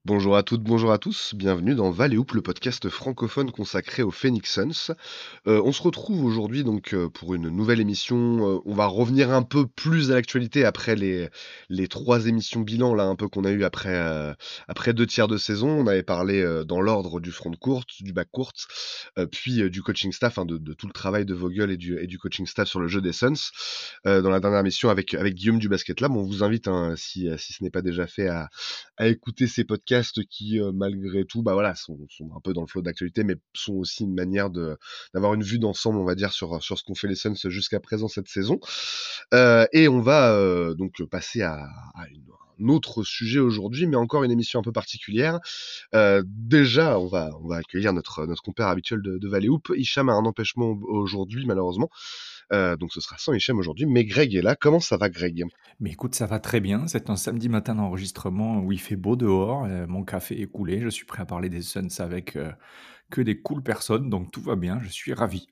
Bonjour à toutes, bonjour à tous, bienvenue dans Val et Houp, le podcast francophone consacré aux Phoenix Suns. On se retrouve aujourd'hui donc pour une nouvelle émission. On va revenir un peu plus à l'actualité après les trois émissions bilan là un peu qu'on a eu après deux tiers de saison. On avait parlé dans l'ordre du front court, du back court, puis du coaching staff, hein, de tout le travail de Vogel et du coaching staff sur le jeu des Suns. Dans la dernière émission avec Guillaume du Basket Lab, on vous invite, hein, si ce n'est pas déjà fait, à écouter ces podcasts qui, malgré tout, bah voilà, sont un peu dans le flot d'actualité, mais sont aussi une manière d'avoir une vue d'ensemble, on va dire, sur ce qu'ont fait les Suns jusqu'à présent cette saison. Et on va donc passer un autre sujet aujourd'hui, mais encore une émission un peu particulière. Déjà, on va accueillir notre compère habituel de Valley Hoop. Hicham a un empêchement aujourd'hui, malheureusement. Donc ce sera sans Hicham aujourd'hui, mais Greg est là. Comment ça va, Greg? Mais écoute, ça va très bien. C'est un samedi matin d'enregistrement où il fait beau dehors. Mon café est coulé. Je suis prêt à parler des Suns avec que des cool personnes. Donc tout va bien. Je suis ravi.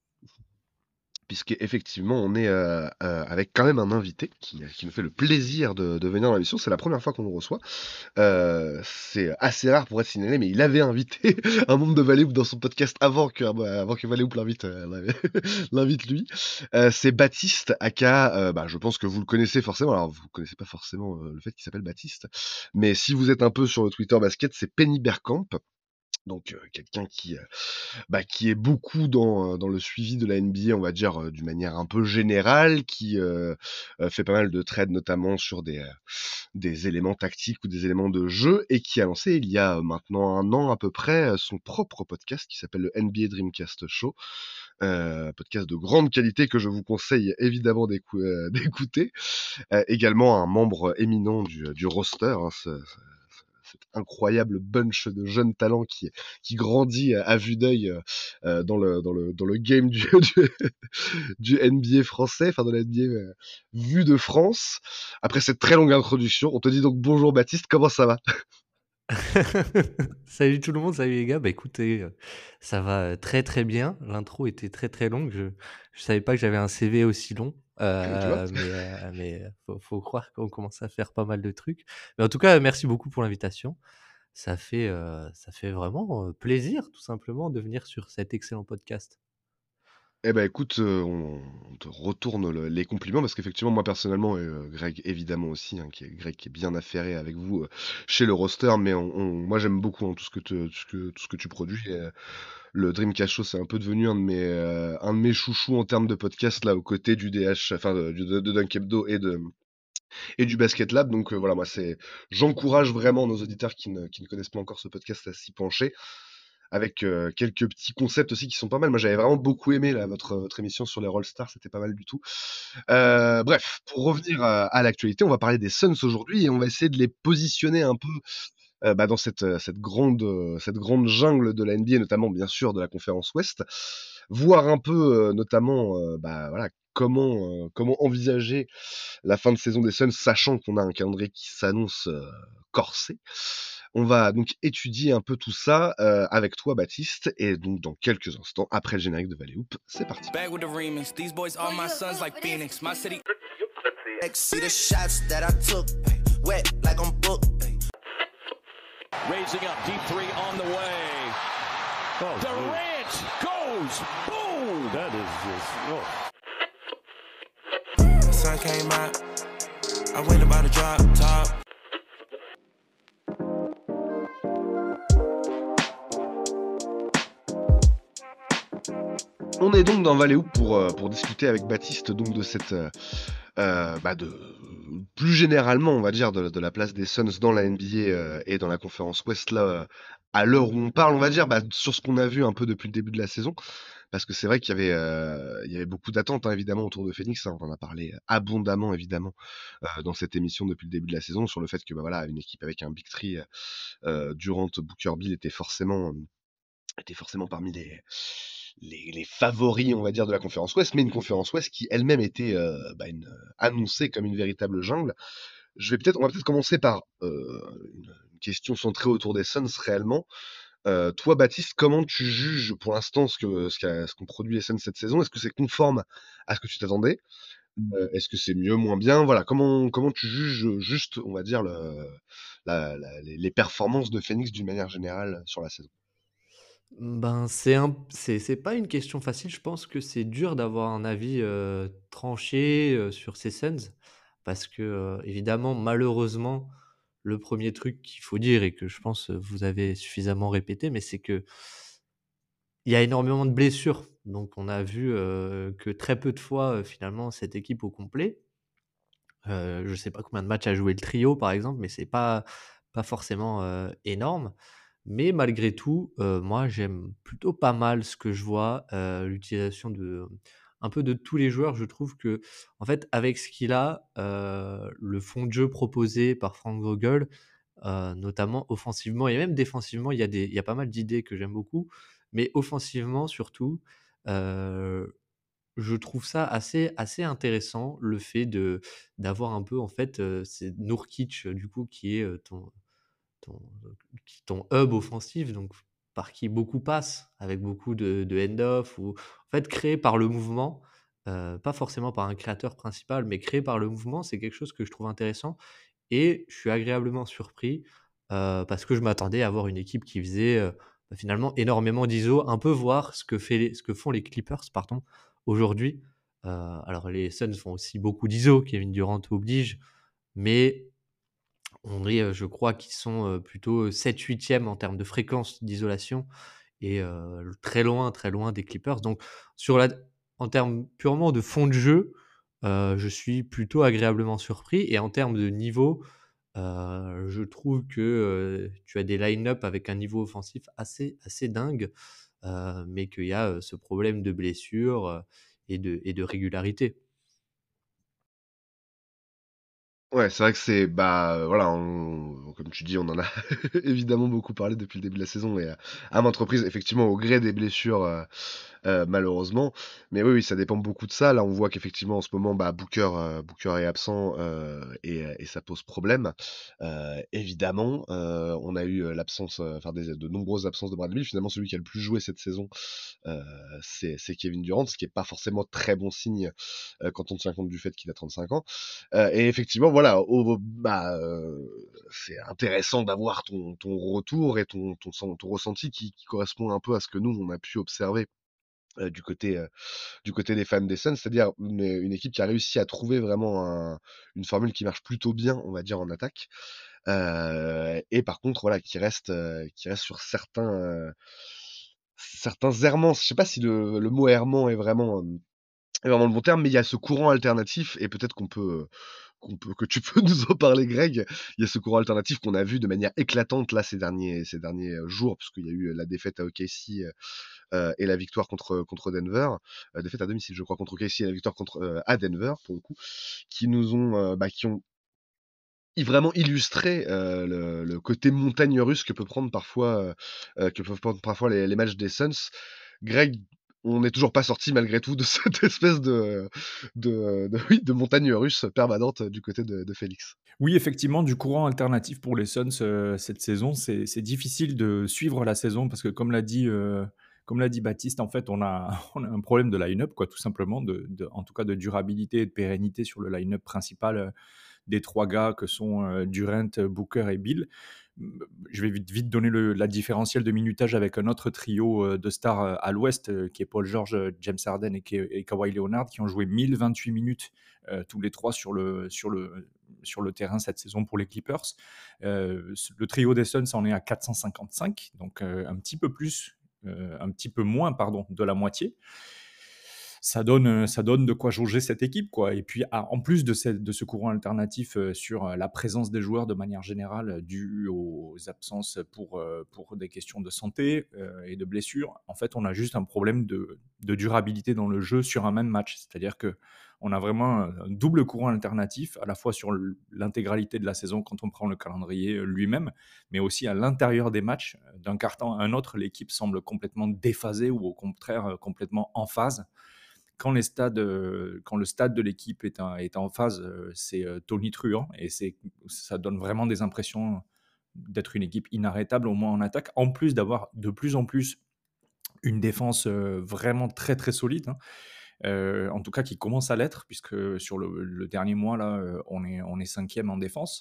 Puisqu'effectivement, on est avec quand même un invité qui nous fait le plaisir de venir dans l'émission. C'est la première fois qu'on le reçoit. C'est assez rare pour être signalé, mais il avait invité un membre de Valley Hoop dans son podcast avant que Valley Hoop l'invite lui. C'est Baptiste, aka, je pense que vous le connaissez forcément. Alors, vous connaissez pas forcément le fait qu'il s'appelle Baptiste, mais si vous êtes un peu sur le Twitter basket, c'est Penny Bergkamp. Donc quelqu'un qui est beaucoup dans le suivi de la NBA, on va dire, d'une manière un peu générale, qui fait pas mal de trades, notamment sur des éléments tactiques ou des éléments de jeu, et qui a lancé il y a maintenant un an à peu près son propre podcast qui s'appelle le NBA Dreamcast Show, podcast de grande qualité que je vous conseille évidemment d'écouter. Également un membre éminent du roster, hein, cet incroyable bunch de jeunes talents qui grandit à vue d'œil dans le game du NBA français, enfin de la NBA vue de France. Après cette très longue introduction, on te dit donc bonjour Baptiste, comment ça va? Salut tout le monde, salut les gars. Bah écoutez, ça va très très bien. L'intro était très très longue. Je savais pas que j'avais un CV aussi long, Tu vois? mais faut croire qu'on commence à faire pas mal de trucs. Mais en tout cas, merci beaucoup pour l'invitation. Ça fait vraiment plaisir, tout simplement, de venir sur cet excellent podcast. Eh ben écoute, on te retourne les compliments parce qu'effectivement moi personnellement et Greg évidemment aussi, hein, Greg qui est bien affairé avec vous, chez le roster, mais moi j'aime beaucoup, hein, tout ce que tu produis, et le Dreamcast Show c'est un peu devenu un de mes chouchous en termes de podcast là aux côtés du DH, enfin de Dunk Hebdo et du Basket Lab. Donc voilà, moi j'encourage vraiment nos auditeurs qui ne connaissent pas encore ce podcast à s'y pencher, avec quelques petits concepts aussi qui sont pas mal. Moi j'avais vraiment beaucoup aimé là, votre émission sur les Rollstars, c'était pas mal du tout. Bref, pour revenir à l'actualité, on va parler des Suns aujourd'hui et on va essayer de les positionner un peu dans cette grande jungle de la NBA, notamment bien sûr de la conférence Ouest, voir un peu notamment voilà, comment envisager la fin de saison des Suns, sachant qu'on a un calendrier qui s'annonce corsé. On va donc étudier un peu tout ça avec toi, Baptiste, et donc dans quelques instants, après le générique de Valley Hoop, c'est parti. Bag with the remix. These boys are my sons like Phoenix. My city. See the shots that I took. Wet like I'm booked. Raising up, deep three on the way. Durant goes, boom! That is just, The sun came out. I went about to drop top. On est donc dans Valley Hoop pour discuter avec Baptiste donc de cette plus généralement, on va dire, de la place des Suns dans la NBA et dans la conférence Ouest là, à l'heure où on parle, on va dire, sur ce qu'on a vu un peu depuis le début de la saison. Parce que c'est vrai qu'il y avait beaucoup d'attentes, hein, évidemment, autour de Phoenix, hein. On en a parlé abondamment, évidemment, dans cette émission depuis le début de la saison, sur le fait que voilà, une équipe avec un Big Three, Durant, Booker, Bill était forcément parmi les favoris, on va dire, de la conférence Ouest, mais une conférence Ouest qui elle-même était annoncée comme une véritable jungle. On va peut-être commencer par une question centrée autour des Suns réellement. Toi, Baptiste, comment tu juges pour l'instant ce qu'ont produit les Suns cette saison? Est-ce que c'est conforme à ce que tu t'attendais? Est-ce que c'est mieux, moins bien? Voilà, comment tu juges, juste, on va dire, les performances de Phoenix d'une manière générale sur la saison? Ben, c'est pas une question facile. Je pense que c'est dur d'avoir un avis, tranché, sur ces Suns parce que, évidemment, malheureusement, le premier truc qu'il faut dire et que je pense, vous avez suffisamment répété, mais c'est qu'il y a énormément de blessures. Donc on a vu, que très peu de fois, finalement, cette équipe au complet. Je sais pas combien de matchs a joué le trio, par exemple, mais c'est pas forcément, énorme. Mais malgré tout, moi, j'aime plutôt pas mal ce que je vois, l'utilisation de un peu de tous les joueurs. Je trouve que en fait, avec ce qu'il a, le fond de jeu proposé par Frank Vogel, notamment offensivement et même défensivement, il y a pas mal d'idées que j'aime beaucoup. Mais offensivement surtout, heu je trouve ça assez intéressant, le fait d'avoir un peu en fait, c'est Nurkic, du coup qui est, ton ton hub offensif, donc par qui beaucoup passent, avec beaucoup de end-off ou en fait créé par le mouvement, pas forcément par un créateur principal, mais créé par le mouvement, c'est quelque chose que je trouve intéressant et je suis agréablement surpris, parce que je m'attendais à avoir une équipe qui faisait, finalement énormément d'ISO, un peu voir ce que font les Clippers, pardon, aujourd'hui. Alors les Suns font aussi beaucoup d'ISO, Kevin Durant oblige, mais on est, je crois qu'ils sont, plutôt 7-8e en termes de fréquence d'isolation et très loin des Clippers. Donc sur la en termes purement de fond de jeu, je suis plutôt agréablement surpris et en termes de niveau, je trouve que, tu as des line-up avec un niveau offensif assez dingue, mais qu'il y a, ce problème de blessure, et de régularité. Ouais, c'est vrai que c'est voilà, comme tu dis, on en a évidemment beaucoup parlé depuis le début de la saison et à maintes reprises, effectivement, au gré des blessures, malheureusement. Mais oui, oui, ça dépend beaucoup de ça. Là, on voit qu'effectivement, en ce moment, Booker est absent, et ça pose problème. Évidemment, on a eu, l'absence, enfin de nombreuses absences de Bradley Beal. Finalement, celui qui a le plus joué cette saison, heu, c'est Kevin Durant, ce qui est pas forcément très bon signe, quand on tient compte du fait qu'il a 35 ans. Et effectivement, voilà, c'est intéressant d'avoir ton retour et ton ressenti qui correspond un peu à ce que nous, on a pu observer du côté des fans des Suns, c'est-à-dire une équipe qui a réussi à trouver vraiment une formule qui marche plutôt bien, on va dire, en attaque. Et par contre, voilà, qui reste sur certains errements. Je sais pas si le mot errement est vraiment le bon terme, mais il y a ce courant alternatif et peut-être que tu peux nous en parler, Greg. Il y a ce courant alternatif qu'on a vu de manière éclatante là ces derniers jours, puisqu'il y a eu la défaite à OKC et la victoire contre Denver. Défaite à domicile, je crois, contre OKC et la victoire à Denver, pour le coup, qui ont vraiment illustré le côté montagne russe que peuvent prendre parfois les matchs des Suns. Greg, on n'est toujours pas sorti malgré tout de cette espèce oui, de montagne russe permanente du côté de Félix. Oui, effectivement, du courant alternatif pour les Suns, cette saison, c'est difficile de suivre la saison parce que comme l'a dit Baptiste, en fait, on a on a un problème de line-up quoi, tout simplement en tout cas de durabilité et de pérennité sur le line-up principal, des 3 gars que sont, Durant, Booker et Bill. Je vais vite donner la différentielle de minutage avec un autre trio, de stars, à l'ouest, qui est Paul George, James Harden et Kawhi Leonard qui ont joué 1028 minutes, tous les 3 sur le terrain cette saison pour les Clippers. Le trio des Suns en est à 455, donc un petit peu moins pardon, de la moitié. Ça donne de quoi jauger cette équipe, quoi. Et puis, en plus de ce courant alternatif sur la présence des joueurs de manière générale, due aux absences pour des questions de santé et de blessures, en fait, on a juste un problème de durabilité dans le jeu sur un même match. C'est-à-dire que on a vraiment un double courant alternatif, à la fois sur l'intégralité de la saison quand on prend le calendrier lui-même, mais aussi à l'intérieur des matchs. D'un quart-temps à un autre, l'équipe semble complètement déphasée ou au contraire complètement en phase. Quand le stade de l'équipe est en phase, c'est tonitruant et ça donne vraiment des impressions d'être une équipe inarrêtable, au moins en attaque, en plus d'avoir de plus en plus une défense vraiment très très solide, hein. En tout cas qui commence à l'être, puisque sur le dernier mois, là, on est 5e en défense,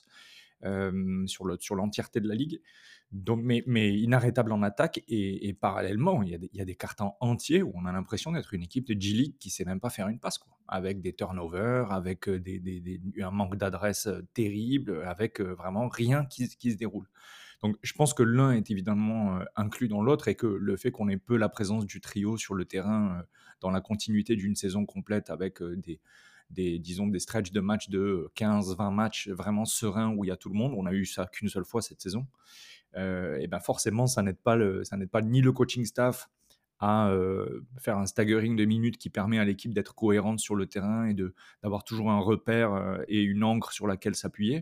sur l'entièreté de la ligue. Donc, mais inarrêtable en attaque, et parallèlement, il y a des cartons entiers où on a l'impression d'être une équipe de G-League qui sait même pas faire une passe, quoi. Avec des turnovers, avec un manque d'adresse terrible, avec vraiment rien qui se déroule. Donc je pense que l'un est évidemment inclus dans l'autre, et que le fait qu'on ait peu la présence du trio sur le terrain dans la continuité d'une saison complète, avec disons, des stretches de matchs de 15-20 matchs vraiment sereins où il y a tout le monde, on a eu ça qu'une seule fois cette saison, et ben forcément ça n'aide pas ni le coaching staff à faire un staggering de minutes qui permet à l'équipe d'être cohérente sur le terrain et d'avoir toujours un repère et une ancre sur laquelle s'appuyer.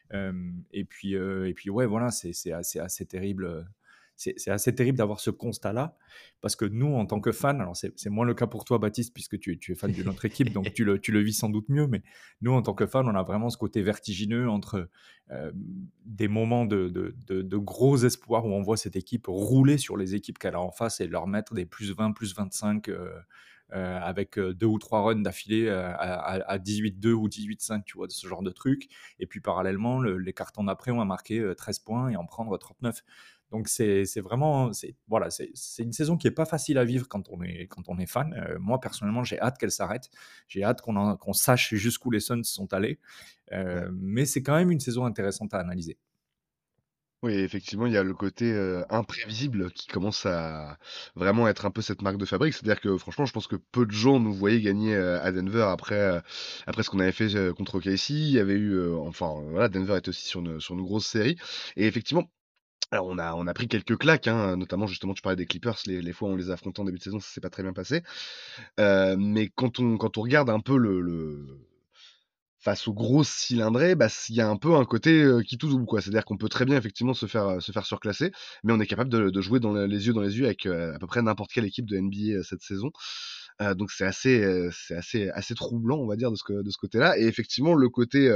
Et puis ouais, voilà, c'est assez terrible. C'est assez terrible d'avoir ce constat-là, parce que nous, en tant que fans, alors c'est moins le cas pour toi, Baptiste, puisque tu es fan d'une autre équipe, donc tu le vis sans doute mieux, mais nous, en tant que fans, on a vraiment ce côté vertigineux entre des moments de gros espoir où on voit cette équipe rouler sur les équipes qu'elle a en face et leur mettre des plus 20, plus 25 avec 2 ou 3 runs d'affilée à 18-2 ou 18-5, tu vois, de ce genre de truc. Et puis parallèlement, les cartons d'après, on a marqué 13 points et en prendre 39. Donc c'est vraiment, voilà, c'est une saison qui est pas facile à vivre quand on est fan. Moi personnellement, j'ai hâte qu'elle s'arrête. J'ai hâte qu'on sache jusqu'où les Suns sont allés. Ouais. Mais c'est quand même une saison intéressante à analyser. Oui, effectivement, il y a le côté imprévisible qui commence à vraiment être un peu cette marque de fabrique. C'est-à-dire que franchement, je pense que peu de gens nous voyaient gagner à Denver après ce qu'on avait fait contre OKC. Il y avait eu, voilà, Denver était aussi sur une grosse série. Et effectivement, alors on a pris quelques claques, hein, notamment justement, tu parlais des Clippers, les fois où on les a affrontés en début de saison, ça s'est pas très bien passé. Mais quand on regarde un peu face aux grosses cylindrées, bah, il y a un peu un côté qui tout double, quoi. C'est-à-dire qu'on peut très bien effectivement se faire surclasser, mais on est capable de jouer les yeux dans les yeux avec à peu près n'importe quelle équipe de NBA cette saison. Donc c'est assez troublant, on va dire, de ce côté-là. Et effectivement, le côté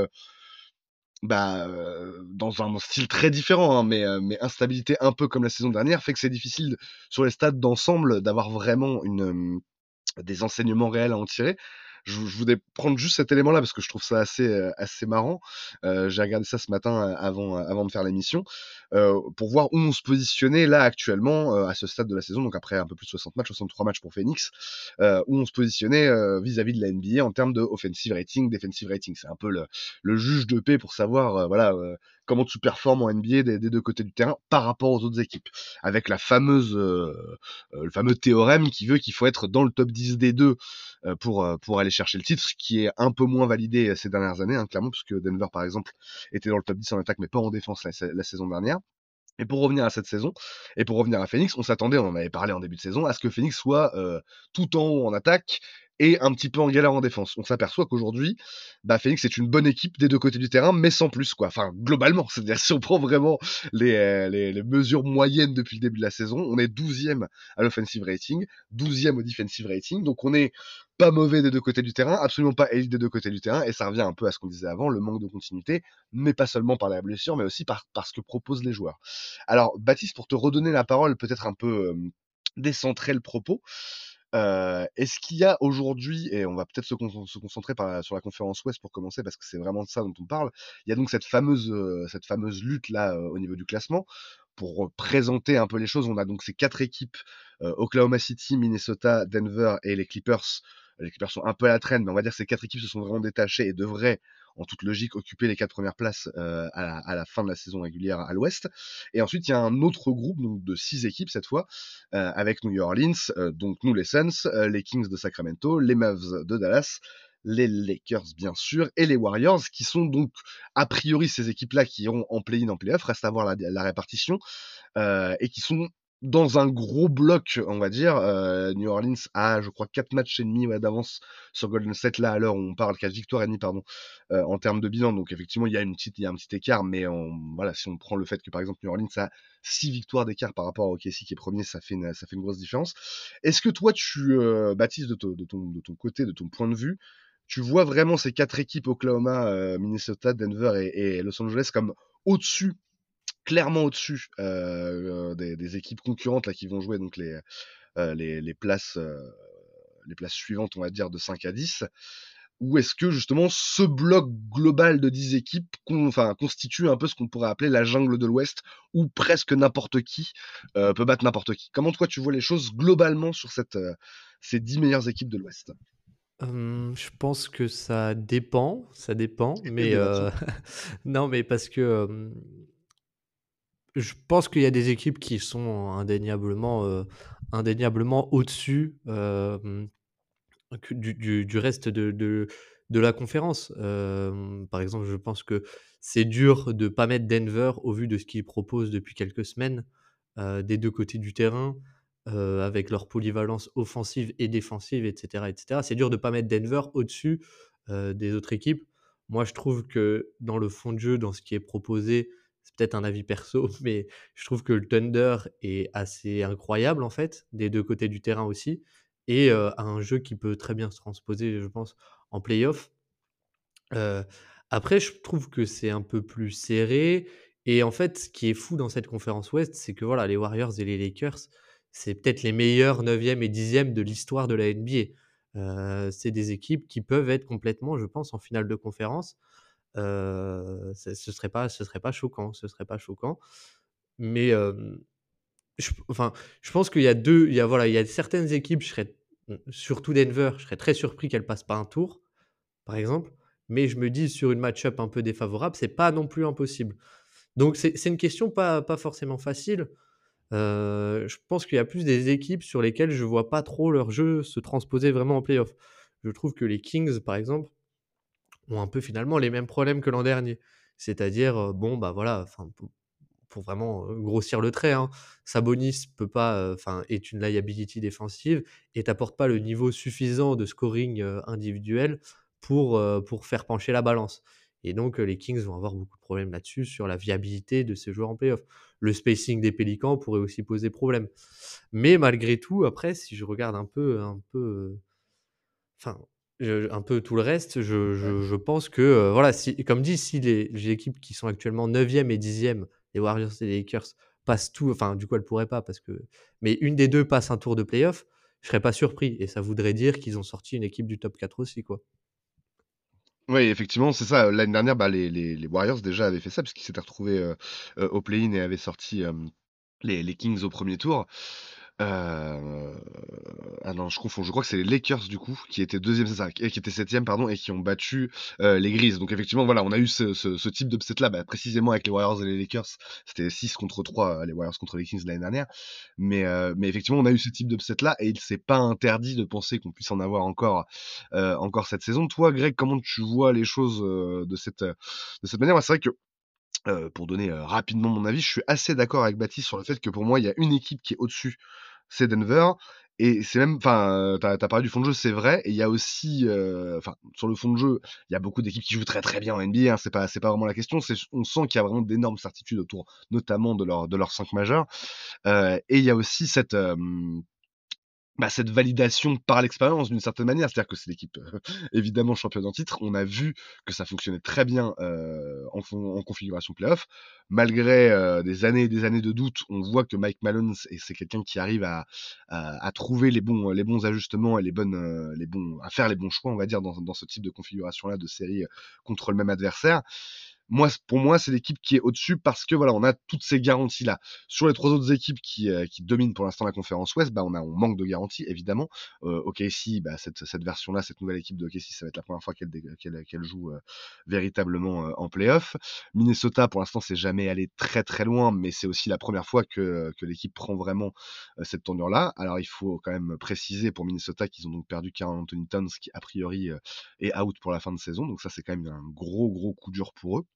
dans un style très différent, hein, mais instabilité un peu comme la saison dernière, fait que c'est difficile sur les stades d'ensemble d'avoir vraiment des enseignements réels à en tirer. Je voulais prendre juste cet élément-là parce que je trouve ça assez marrant. J'ai regardé ça ce matin avant de faire l'émission pour voir où on se positionnait là actuellement à ce stade de la saison, donc après un peu plus de 60 matchs, 63 matchs pour Phoenix, où on se positionnait vis-à-vis de la NBA en termes de offensive rating, defensive rating. C'est un peu le juge de paix pour savoir voilà comment tu performes en NBA des deux côtés du terrain par rapport aux autres équipes, avec le fameux théorème qui veut qu'il faut être dans le top 10 des deux pour aller chercher le titre, ce qui est un peu moins validé ces dernières années, hein, clairement, puisque Denver, par exemple, était dans le top 10 en attaque, mais pas en défense la saison dernière. Et pour revenir à cette saison, et pour revenir à Phoenix, on s'attendait, on en avait parlé en début de saison, à ce que Phoenix soit tout en haut en attaque et un petit peu en galère en défense. On s'aperçoit qu'aujourd'hui, Phoenix est une bonne équipe des deux côtés du terrain, mais sans plus, quoi. Enfin, globalement, c'est-à-dire si on prend vraiment les mesures moyennes depuis le début de la saison, on est 12e à l'offensive rating, 12e au defensive rating, donc on est pas mauvais des deux côtés du terrain, absolument pas élite des deux côtés du terrain, et ça revient un peu à ce qu'on disait avant, le manque de continuité, mais pas seulement par la blessure, mais aussi par ce que proposent les joueurs. Alors, Baptiste, pour te redonner la parole, peut-être un peu décentrer le propos, est-ce qu'il y a aujourd'hui, et on va peut-être se concentrer sur la conférence Ouest pour commencer, parce que c'est vraiment de ça dont on parle, il y a donc cette fameuse lutte là au niveau du classement. Pour présenter un peu les choses, on a donc ces 4 équipes, Oklahoma City, Minnesota, Denver et les Clippers. Les Clippers sont un peu à la traîne, mais on va dire que ces 4 équipes se sont vraiment détachées et devraient, en toute logique, occuper les 4 premières places à la fin de la saison régulière à l'Ouest. Et ensuite, il y a un autre groupe donc, de 6 équipes cette fois, avec New Orleans, donc nous les Suns, les Kings de Sacramento, les Mavs de Dallas, les Lakers bien sûr, et les Warriors, qui sont donc a priori ces équipes-là qui iront en play-in, en play-off, reste à voir la répartition, et qui sont dans un gros bloc, on va dire. New Orleans a, je crois, 4 matchs et demi d'avance sur Golden State, là, à l'heure où on parle, 4 victoires et demi, pardon, en termes de bilan. Donc, effectivement, il y a un petit écart, mais voilà, si on prend le fait que, par exemple, New Orleans a 6 victoires d'écart par rapport à OKC qui est premier, ça fait une grosse différence. Est-ce que toi, Baptiste, de ton côté, de ton point de vue, tu vois vraiment ces 4 équipes, Oklahoma, Minnesota, Denver et Los Angeles, comme au-dessus, clairement au-dessus des équipes concurrentes là qui vont jouer donc les places les places suivantes, on va dire, de 5 à 10, ou est-ce que justement ce bloc global de 10 équipes constitue un peu ce qu'on pourrait appeler la jungle de l'Ouest, où presque n'importe qui peut battre n'importe qui? Comment toi tu vois les choses globalement sur ces 10 meilleures équipes de l'Ouest? Je pense que ça dépend, mais Débat-t-il. non, mais parce que, je pense qu'il y a des équipes qui sont indéniablement au-dessus, que du reste de la conférence. Par exemple, je pense que c'est dur de pas mettre Denver au vu de ce qu'ils proposent depuis quelques semaines, des 2 côtés du terrain, avec leur polyvalence offensive et défensive et cetera et cetera. C'est dur de pas mettre Denver au-dessus, des autres équipes. Moi, je trouve que dans le fond de jeu, dans ce qui est proposé, c'est peut-être un avis perso, mais je trouve que le Thunder est assez incroyable, en fait, des 2 côtés du terrain aussi, et a un jeu qui peut très bien se transposer, je pense, en play-off. Heu, Après, je trouve que c'est un peu plus serré, et en fait, ce qui est fou dans cette conférence Ouest, c'est que voilà, les Warriors et les Lakers, c'est peut-être les meilleurs 9e et 10e de l'histoire de la NBA. C'est des équipes qui peuvent être complètement, je pense, en finale de conférence. Ce serait pas choquant, ce serait pas choquant. Mais, je pense qu'il y a 2, il y a certaines équipes, surtout Denver, je serais très surpris qu'elles passent pas un tour, par exemple, mais je me dis sur une match-up un peu défavorable, c'est pas non plus impossible. Donc c'est une question pas forcément facile. Je pense qu'il y a plus des équipes sur lesquelles je vois pas trop leur jeu se transposer vraiment en play-off. Je trouve que les Kings, par exemple, ont un peu finalement les mêmes problèmes que l'an dernier. C'est-à-dire, bon, bah, voilà, enfin, pour vraiment, grossir le trait, hein, Sabonis peut pas, est une liability défensive et t'apporte pas le niveau suffisant de scoring, individuel pour faire pencher la balance, et donc les Kings vont avoir beaucoup de problèmes là-dessus, sur la viabilité de ces joueurs en play-off. Le spacing des Pélicans pourrait aussi poser problème. Mais malgré tout, après, si je regarde enfin, un peu tout le reste, Ouais. je pense que, voilà, si, comme dit, si les équipes qui sont actuellement 9e et 10e, les Warriors et les Lakers, passent tout, enfin, du coup, elles pourraient pas parce que, mais une des 2 passe un tour de play-off, je serais pas surpris, et ça voudrait dire qu'ils ont sorti une équipe du top 4 aussi, quoi. Oui, effectivement, c'est ça. L'année dernière, bah, les Warriors déjà avaient fait ça, puisqu'ils s'étaient retrouvés au play-in et avaient sorti les Kings au premier tour. Ah non, je confonds. Je crois que c'est les Lakers du coup qui étaient deuxième, c'est ça, et qui étaient septième, pardon, et qui ont battu les Grizzlies. Donc effectivement, voilà, on a eu ce type d'upset là, bah, précisément avec les Warriors et les Lakers. C'était 6 contre 3, les Warriors contre les Kings l'année dernière. Mais effectivement, on a eu ce type d'upset là, et il s'est pas interdit de penser qu'on puisse en avoir encore cette saison. Toi, Greg, comment tu vois les choses de cette manière? Moi, c'est vrai que pour donner rapidement mon avis, je suis assez d'accord avec Baptiste sur le fait que pour moi, il y a une équipe qui est au-dessus, c'est Denver. Et c'est même, t'as parlé du fond de jeu, c'est vrai. Et il y a aussi, sur le fond de jeu, il y a beaucoup d'équipes qui jouent très très bien en NBA. Hein, c'est pas vraiment la question. On sent qu'il y a vraiment d'énormes certitudes autour, notamment de leurs 5 majeurs. Et il y a aussi cette validation par l'expérience d'une certaine manière. C'est-à-dire que c'est l'équipe évidemment championne en titre. On a vu que ça fonctionnait très bien en configuration playoff. Malgré des années et des années de doute, on voit que Mike Malone, c'est quelqu'un qui arrive à trouver les bons ajustements et à faire les bons choix, on va dire, dans ce type de configuration-là de série contre le même adversaire. Pour moi, c'est l'équipe qui est au-dessus parce que voilà, on a toutes ces garanties-là. Sur les 3 autres équipes qui dominent pour l'instant la conférence Ouest, bah, on manque de garanties, évidemment. OKC, bah, cette version-là, cette nouvelle équipe de OKC, ça va être la première fois qu'elle joue véritablement en playoff. Minnesota, pour l'instant, c'est jamais allé très très loin, mais c'est aussi la première fois que l'équipe prend vraiment cette tournure-là. Alors, il faut quand même préciser pour Minnesota qu'ils ont donc perdu Karl Anthony Towns, qui a priori est out pour la fin de saison. Donc ça, c'est quand même un gros gros coup dur pour eux.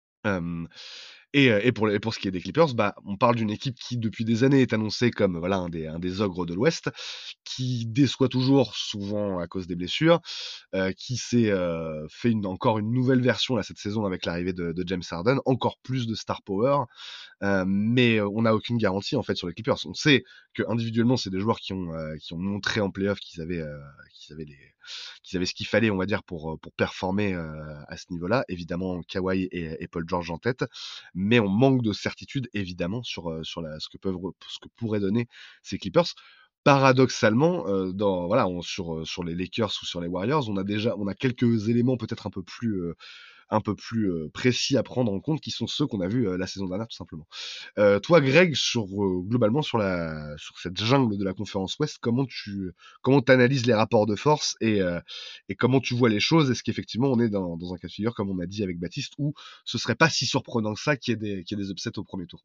Et pour ce qui est des Clippers, bah, on parle d'une équipe qui depuis des années est annoncée comme voilà un des ogres de l'Ouest, qui déçoit toujours, souvent à cause des blessures, qui s'est fait encore une nouvelle version là cette saison avec l'arrivée de James Harden, encore plus de star power. Mais on n'a aucune garantie en fait sur les Clippers. On sait que individuellement c'est des joueurs qui ont montré en playoff qu'ils avaient ce qu'il fallait, on va dire, pour performer à ce niveau-là. Évidemment, Kawhi et Paul George en tête, mais on manque de certitude évidemment sur ce que pourraient donner ces Clippers. paradoxalement, sur les Lakers ou sur les Warriors, on a quelques éléments peut-être un peu plus précis à prendre en compte, qui sont ceux qu'on a vus la saison dernière, tout simplement. Toi, Greg, globalement sur cette jungle de la conférence Ouest, comment t'analyses les rapports de force et comment tu vois les choses? Est-ce qu'effectivement on est dans un cas de figure, comme on a dit avec Baptiste, où ce serait pas si surprenant que ça qu'il y ait des upsets au premier tour?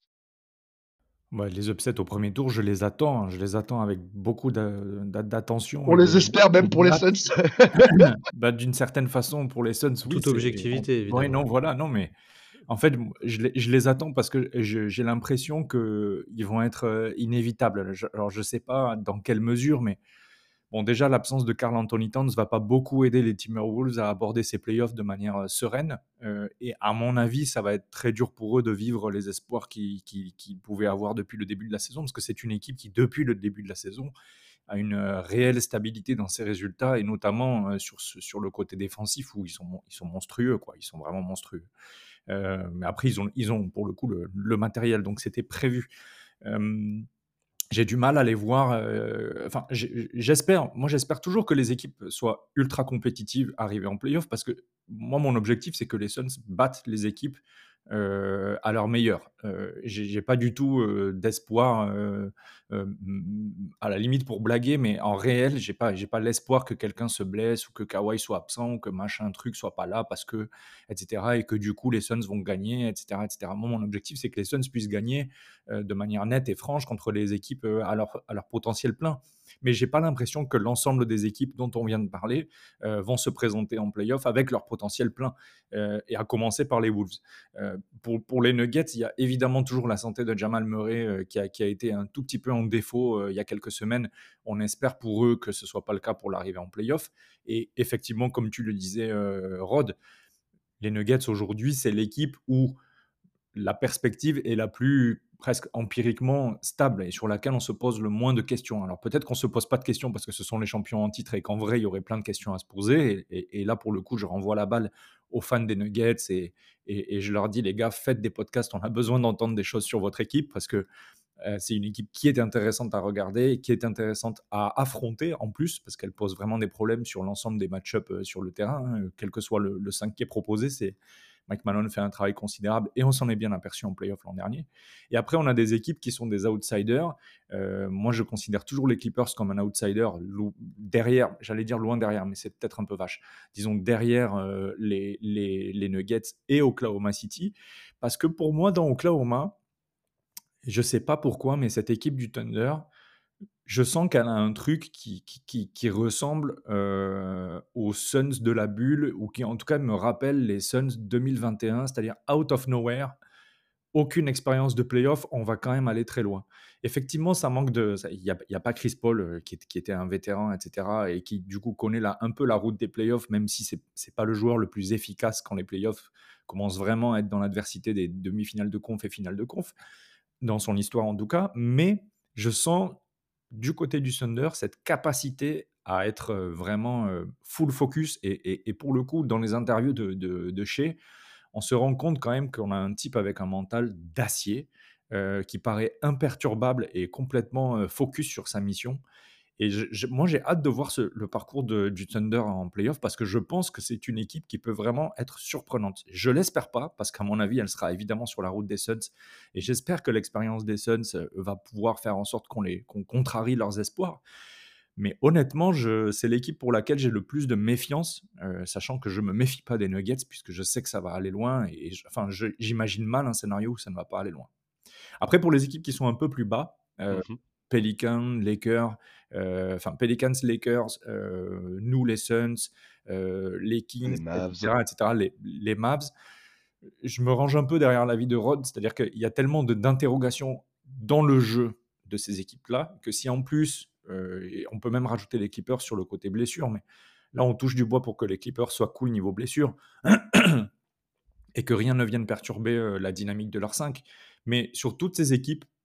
Ouais, les upsets au premier tour, je les attends, hein. Je les attends avec beaucoup d'attention On et les espère et même pour les d'hâte. Suns. Bah, d'une certaine façon, pour les Suns, En oui, toute c'est objectivité, ouais, évidemment. non, voilà, non, mais en fait, je les attends parce que j'ai l'impression qu'ils vont être, inévitables. Alors je sais pas dans quelle mesure, mais bon, déjà, l'absence de Karl Anthony Towns va pas beaucoup aider les Timberwolves à aborder ces playoffs de manière, sereine, et à mon avis, ça va être très dur pour eux de vivre les espoirs qu'ils pouvaient avoir depuis le début de la saison, parce que c'est une équipe qui, depuis le début de la saison, a une, réelle stabilité dans ses résultats, et notamment, sur le côté défensif où ils sont monstrueux, quoi. Ils sont vraiment monstrueux. Mais après ils ont pour le coup le matériel, donc c'était prévu. Hem J'ai du mal à les voir, enfin, j'espère toujours que les équipes soient ultra compétitives, arrivées en play-off, parce que moi, mon objectif, c'est que les Suns battent les équipes, à leur meilleur. J'ai pas du tout, d'espoir, à la limite pour blaguer, mais en réel, j'ai pas l'espoir que quelqu'un se blesse ou que Kawhi soit absent ou que machin truc soit pas là parce que et cetera, et que du coup les Suns vont gagner et cetera et cetera. Moi, mon objectif, c'est que les Suns puissent gagner, de manière nette et franche contre les équipes, à leur potentiel plein. Mais j'ai pas l'impression que l'ensemble des équipes dont on vient de parler, vont se présenter en play-off avec leur potentiel plein, et à commencer par les Wolves. Pour les Nuggets, il y a évidemment toujours la santé de Jamal Murray, qui a été un tout petit peu en défaut, il y a quelques semaines. On espère pour eux que ce soit pas le cas pour l'arrivée en play-off, et effectivement, comme tu le disais, Rod, les Nuggets aujourd'hui, c'est l'équipe où la perspective est la plus presque empiriquement stable et sur laquelle on se pose le moins de questions. Alors peut-être qu'on ne se pose pas de questions parce que ce sont les champions en titre et qu'en vrai, il y aurait plein de questions à se poser. Et là, pour le coup, je renvoie la balle aux fans des Nuggets et je leur dis, les gars, faites des podcasts, on a besoin d'entendre des choses sur votre équipe parce que c'est une équipe qui est intéressante à regarder, qui est intéressante à affronter en plus, parce qu'elle pose vraiment des problèmes sur l'ensemble des match-ups sur le terrain, hein. Quel que soit le 5 qui est proposé, Mike Malone fait un travail considérable et on s'en est bien aperçu en playoff l'an dernier. Et après, on a des équipes qui sont des outsiders. Moi, je considère toujours les Clippers comme un outsider derrière, j'allais dire loin derrière, mais c'est peut-être un peu vache. Disons derrière les Nuggets et Oklahoma City. Parce que pour moi, dans Oklahoma, je sais pas pourquoi, mais cette équipe du Thunder, je sens qu'elle a un truc qui ressemble, aux Suns de la bulle ou qui en tout cas me rappelle les Suns 2021, c'est-à-dire out of nowhere, aucune expérience de play-off, on va quand même aller très loin. Effectivement, ça manque de ça il y a pas Chris Paul, qui était un vétéran et cetera et qui du coup connaît un peu la route des play-offs, même si c'est pas le joueur le plus efficace quand les play-offs commencent vraiment à être dans l'adversité des demi-finales de conf et finales de conf, dans son histoire en tout cas, mais je sens du côté du Thunder cette capacité à être vraiment full focus et pour le coup, dans les interviews de Shea, on se rend compte quand même qu'on a un type avec un mental d'acier qui paraît imperturbable et complètement focus sur sa mission. Et moi, j'ai hâte de voir le parcours du Thunder en playoff parce que je pense que c'est une équipe qui peut vraiment être surprenante. Je l'espère pas parce qu'à mon avis, elle sera évidemment sur la route des Suns. Et j'espère que l'expérience des Suns va pouvoir faire en sorte qu'on contrarie leurs espoirs. Mais honnêtement, c'est l'équipe pour laquelle j'ai le plus de méfiance, sachant que je me méfie pas des Nuggets puisque je sais que ça va aller loin. Et j'imagine mal un scénario où ça ne va pas aller loin. Après, pour les équipes qui sont un peu plus bas, Mmh. Pelicans, Lakers, Pelicans, Lakers, nous les Suns, les Kings, Les Mavs. et cetera, les Mavs. Je me range un peu derrière l'avis de Rod, c'est-à-dire qu'il y a tellement d'interrogations dans le jeu de ces équipes-là que si en plus, et on peut même rajouter les Clippers sur le côté blessure, mais là on touche du bois pour que les Clippers soient cool niveau blessure et que rien ne vienne perturber la dynamique de leur 5. Mais sur toutes ces équipes,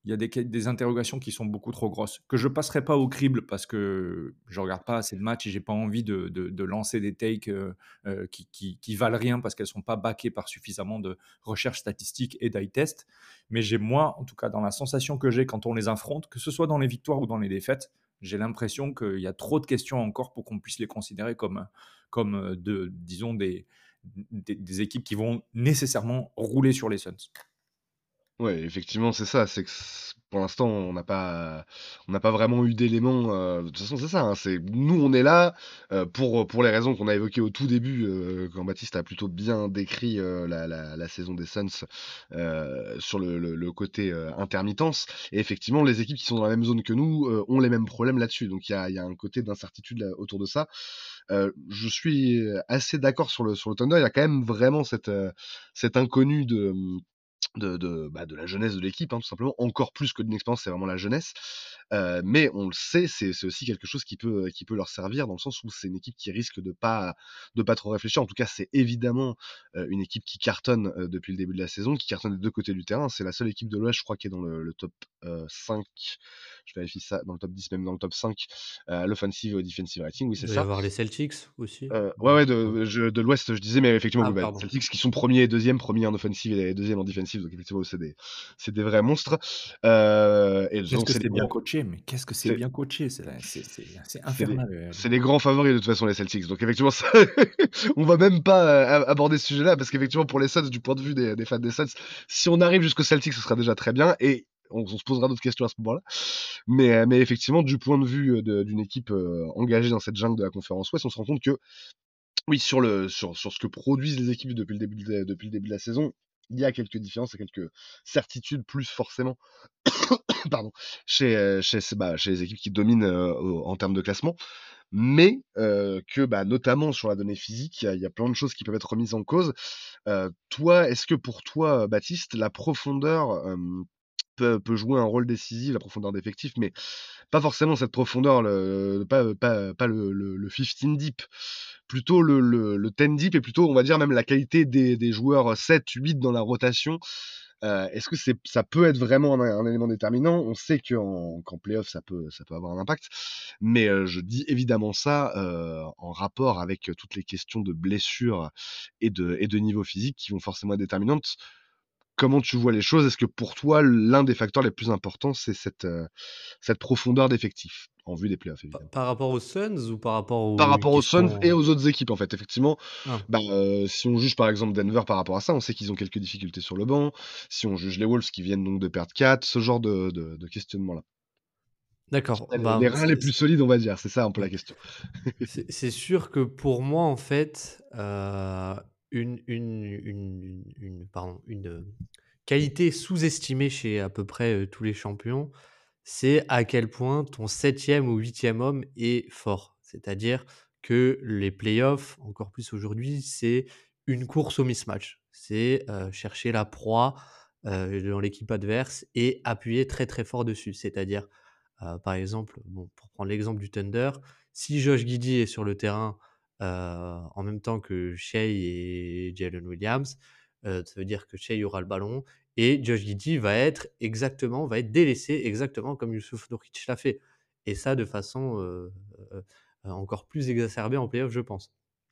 il y a des interrogations qui sont beaucoup trop grosses, que je passerai pas au crible parce que je regarde pas assez de matchs et j'ai pas envie de lancer des takes qui valent rien parce qu'elles sont pas backées par suffisamment de recherche statistique et d'eye test. Mais j'ai moi, en tout cas dans la sensation que j'ai quand on les affronte, que ce soit dans les victoires ou dans les défaites, j'ai l'impression qu'il y a trop de questions encore pour qu'on puisse les considérer comme disons, des équipes qui vont nécessairement rouler sur les Suns. Ouais, effectivement, c'est ça. C'est que pour l'instant, on n'a pas vraiment eu d'éléments. De toute façon, c'est ça. Hein, c'est nous, on est là pour les raisons qu'on a évoquées au tout début, quand Baptiste a plutôt bien décrit la saison des Suns sur le côté intermittence. Et effectivement, les équipes qui sont dans la même zone que nous ont les mêmes problèmes là-dessus. Donc il y a un côté d'incertitude autour de ça. Je suis assez d'accord sur le Thunder. Il y a quand même vraiment cet inconnu de la jeunesse de l'équipe, hein, tout simplement, encore plus que d'une expérience, c'est vraiment la jeunesse. Mais on le sait, c'est aussi quelque chose qui peut leur servir dans le sens où c'est une équipe qui risque de pas trop réfléchir. En tout cas, c'est évidemment une équipe qui cartonne depuis le début de la saison, qui cartonne des deux côtés du terrain. C'est la seule équipe de l'Ouest, je crois, qui est dans le top 5. Je vérifie ça, dans le top 10, même dans le top 5, l'offensive et au defensive rating. Oui, Il c'est doit y ça. avoir les Celtics aussi. Ouais, Non. de l'Ouest, je disais, mais effectivement, Ah, oui, bah, pardon. Celtics qui sont premier et deuxième, premier en offensive et deuxième en defensive, donc effectivement, c'est des vrais monstres. Et de toute Qu'est-ce façon, que c'est les c'est bien grands, coaché, mais qu'est-ce que c'est c'est, bien coaché, c'est c'est les, infernal. c'est les grands favoris de toute façon, les Celtics. Donc effectivement, on va même pas aborder ce sujet-là, parce qu'effectivement, pour les Suns, du point de vue des fans des Suns, si on arrive jusqu'aux Celtics, ce sera déjà très bien, et on se posera d'autres questions à ce moment-là. Mais effectivement, du point de vue d'une équipe engagée dans cette jungle de la conférence Ouest, on se rend compte que oui, sur ce que produisent les équipes depuis le début de la saison, il y a quelques différences et quelques certitudes plus forcément pardon, chez les équipes qui dominent en termes de classement, mais que bah, notamment sur la donnée physique, il y a plein de choses qui peuvent être remises en cause. Toi, est-ce que pour toi, Baptiste, la profondeur peut jouer un rôle décisif, la profondeur d'effectif, mais pas forcément cette profondeur, pas le 15 deep, plutôt le 10 deep et plutôt, on va dire, même la qualité des joueurs 7, 8 dans la rotation. Est-ce que ça peut être vraiment un élément déterminant? On sait qu'en playoff, ça peut avoir un impact, mais je dis évidemment ça en rapport avec toutes les questions de blessures et de niveau physique qui vont forcément être déterminantes. Comment tu vois les choses? Est-ce que pour toi, l'un des facteurs les plus importants, c'est cette profondeur d'effectif, en vue des playoffs, évidemment? Par rapport aux Suns ou par rapport Par aux rapport aux Suns et questions. aux autres équipes, en fait. Effectivement, Ah, bah, si on juge par exemple Denver par rapport à ça, on sait qu'ils ont quelques difficultés sur le banc. Si on juge les Wolves qui viennent donc de perdre 4, ce genre de questionnement-là. Qui d'accord. a les Ben, reins les plus solides, on va dire, c'est ça un peu la ouais. question. C'est sûr que pour moi, en fait, pardon, qualité sous-estimée chez à peu près tous les champions, c'est à quel point ton septième ou huitième homme est fort. C'est-à-dire que les playoffs, encore plus aujourd'hui, c'est une course au mismatch. C'est chercher la proie dans l'équipe adverse et appuyer très très fort dessus. C'est-à-dire, par exemple, bon, pour prendre l'exemple du Thunder, si Josh Giddey est sur le terrain en même temps que Shai et Jalen Williams, ça veut dire que Shai aura le ballon et Josh Giddey va être délaissé exactement comme Youssouf Nurkic l'a fait. Et ça de façon encore plus exacerbée en playoff, je pense.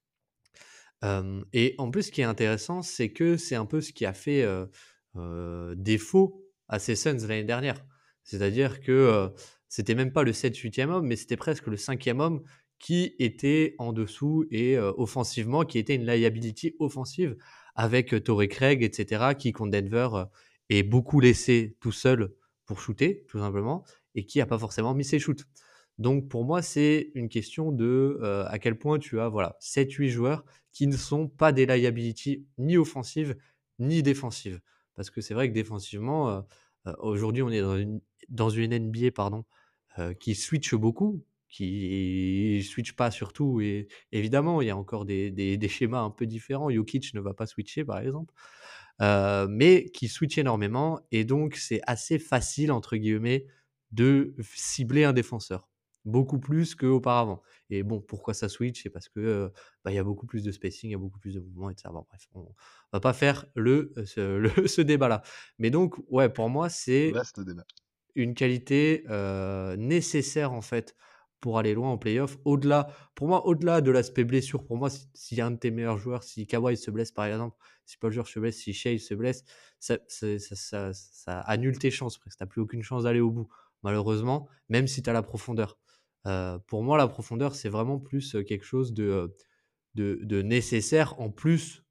Et en plus, ce qui est intéressant, c'est que c'est un peu ce qui a fait défaut à ces Suns l'année dernière. C'est-à-dire que c'était même pas le 7-8e homme, mais c'était presque le 5e homme qui était en dessous et offensivement, qui était une liability offensive avec Torrey Craig, etc., qui, contre Denver, est beaucoup laissé tout seul pour shooter, tout simplement, et qui n'a pas forcément mis ses shoots. Donc pour moi, c'est une question de à quel point tu as voilà, 7-8 joueurs qui ne sont pas des liabilities ni offensives ni défensives. Parce que c'est vrai que défensivement, aujourd'hui, on est dans une NBA pardon, qui switch beaucoup, qui switch pas surtout. Et évidemment, il y a encore des schémas un peu différents. Jokic ne va pas switcher, par exemple, mais qui switch énormément. Et donc, c'est assez facile, entre guillemets, de cibler un défenseur. Beaucoup plus qu'auparavant. Et bon, pourquoi ça switch? C'est parce que il y a beaucoup plus de spacing, il y a beaucoup plus de mouvements, etc. Bon, bref, on va pas faire ce débat-là. Mais donc, ouais, pour moi, c'est Vaste débat. une qualité nécessaire en fait pour aller loin en playoff. Pour moi, au-delà de l'aspect blessure, pour moi, s'il y a un de tes meilleurs joueurs, si Kawhi se blesse par exemple, si Paul George se blesse, si Shea se blesse, ça annule tes chances presque. Tu n'as plus aucune chance d'aller au bout, malheureusement, même si tu as la profondeur. Pour moi, la profondeur, c'est vraiment plus quelque chose de nécessaire en plus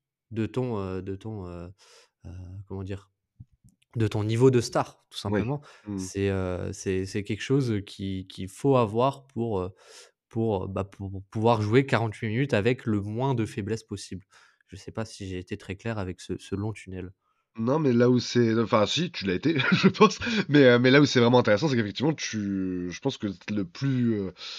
euh, comment dire, de ton niveau de star, tout Oui. simplement. Mm. C'est quelque chose qu'il faut avoir pour pouvoir jouer 48 minutes avec le moins de faiblesse possible. Je ne sais pas si j'ai été très clair avec ce long tunnel. Non, mais là où c'est, enfin, si, tu l'as été, je pense. Mais là où c'est vraiment intéressant, c'est qu'effectivement, je pense que le plus,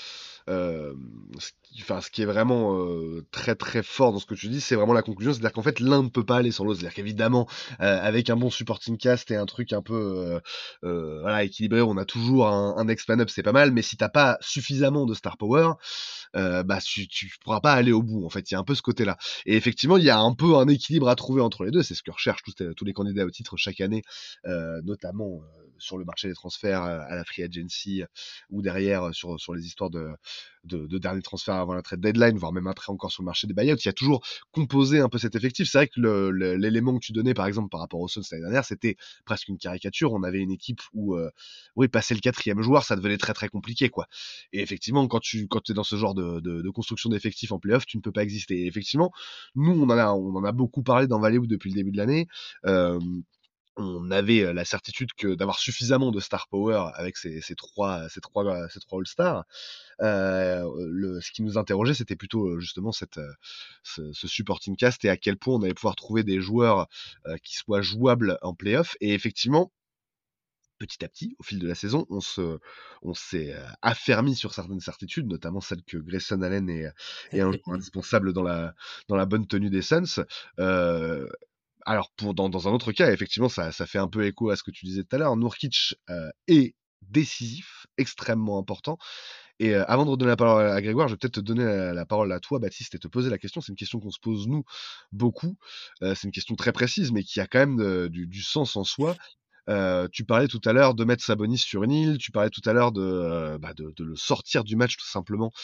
ce qui est vraiment très très fort dans ce que tu dis, c'est vraiment la conclusion. C'est-à-dire qu'en fait, l'un ne peut pas aller sans l'autre. C'est-à-dire qu'évidemment, avec un bon supporting cast et un truc un peu, voilà, équilibré, on a toujours un expand up, c'est pas mal. Mais si t'as pas suffisamment de star power, bah tu pourras pas aller au bout. En fait, il y a un peu ce côté-là. Et effectivement, il y a un peu un équilibre à trouver entre les deux. C'est ce que recherchent tous les candidats au titre chaque année, notamment sur le marché des transferts à la free agency ou derrière sur les histoires de derniers transferts avant la trade deadline, voire même après encore sur le marché des buyouts. Il y a toujours composé un peu cet effectif. C'est vrai que l'élément que tu donnais, par exemple, par rapport aux Suns l'année dernière, c'était presque une caricature. On avait une équipe où, oui, passer le 4e joueur, ça devenait très très compliqué, quoi. Et effectivement, quand tu es dans ce genre de construction d'effectifs en playoff, tu ne peux pas exister. Et effectivement, nous, on en a beaucoup parlé dans Valley depuis le début de l'année. On avait la certitude que d'avoir suffisamment de star power avec ces trois All-Stars. Ce qui nous interrogeait, c'était plutôt justement ce supporting cast et à quel point on allait pouvoir trouver des joueurs qui soient jouables en playoff. Et effectivement, petit à petit, au fil de la saison, on s'est affermi sur certaines certitudes, notamment celle que Grayson Allen est un joueur indispensable dans la bonne tenue des Suns. Alors, dans un autre cas, effectivement, ça fait un peu écho à ce que tu disais tout à l'heure. Nurkic est décisif, extrêmement important. Et avant de redonner la parole à Grégoire, je vais peut-être te donner la parole à toi, Baptiste, et te poser la question. C'est une question qu'on se pose, nous, beaucoup. C'est une question très précise, mais qui a quand même du sens en soi. Tu parlais tout à l'heure de mettre Sabonis sur une île, tu parlais tout à l'heure de le sortir du match tout simplement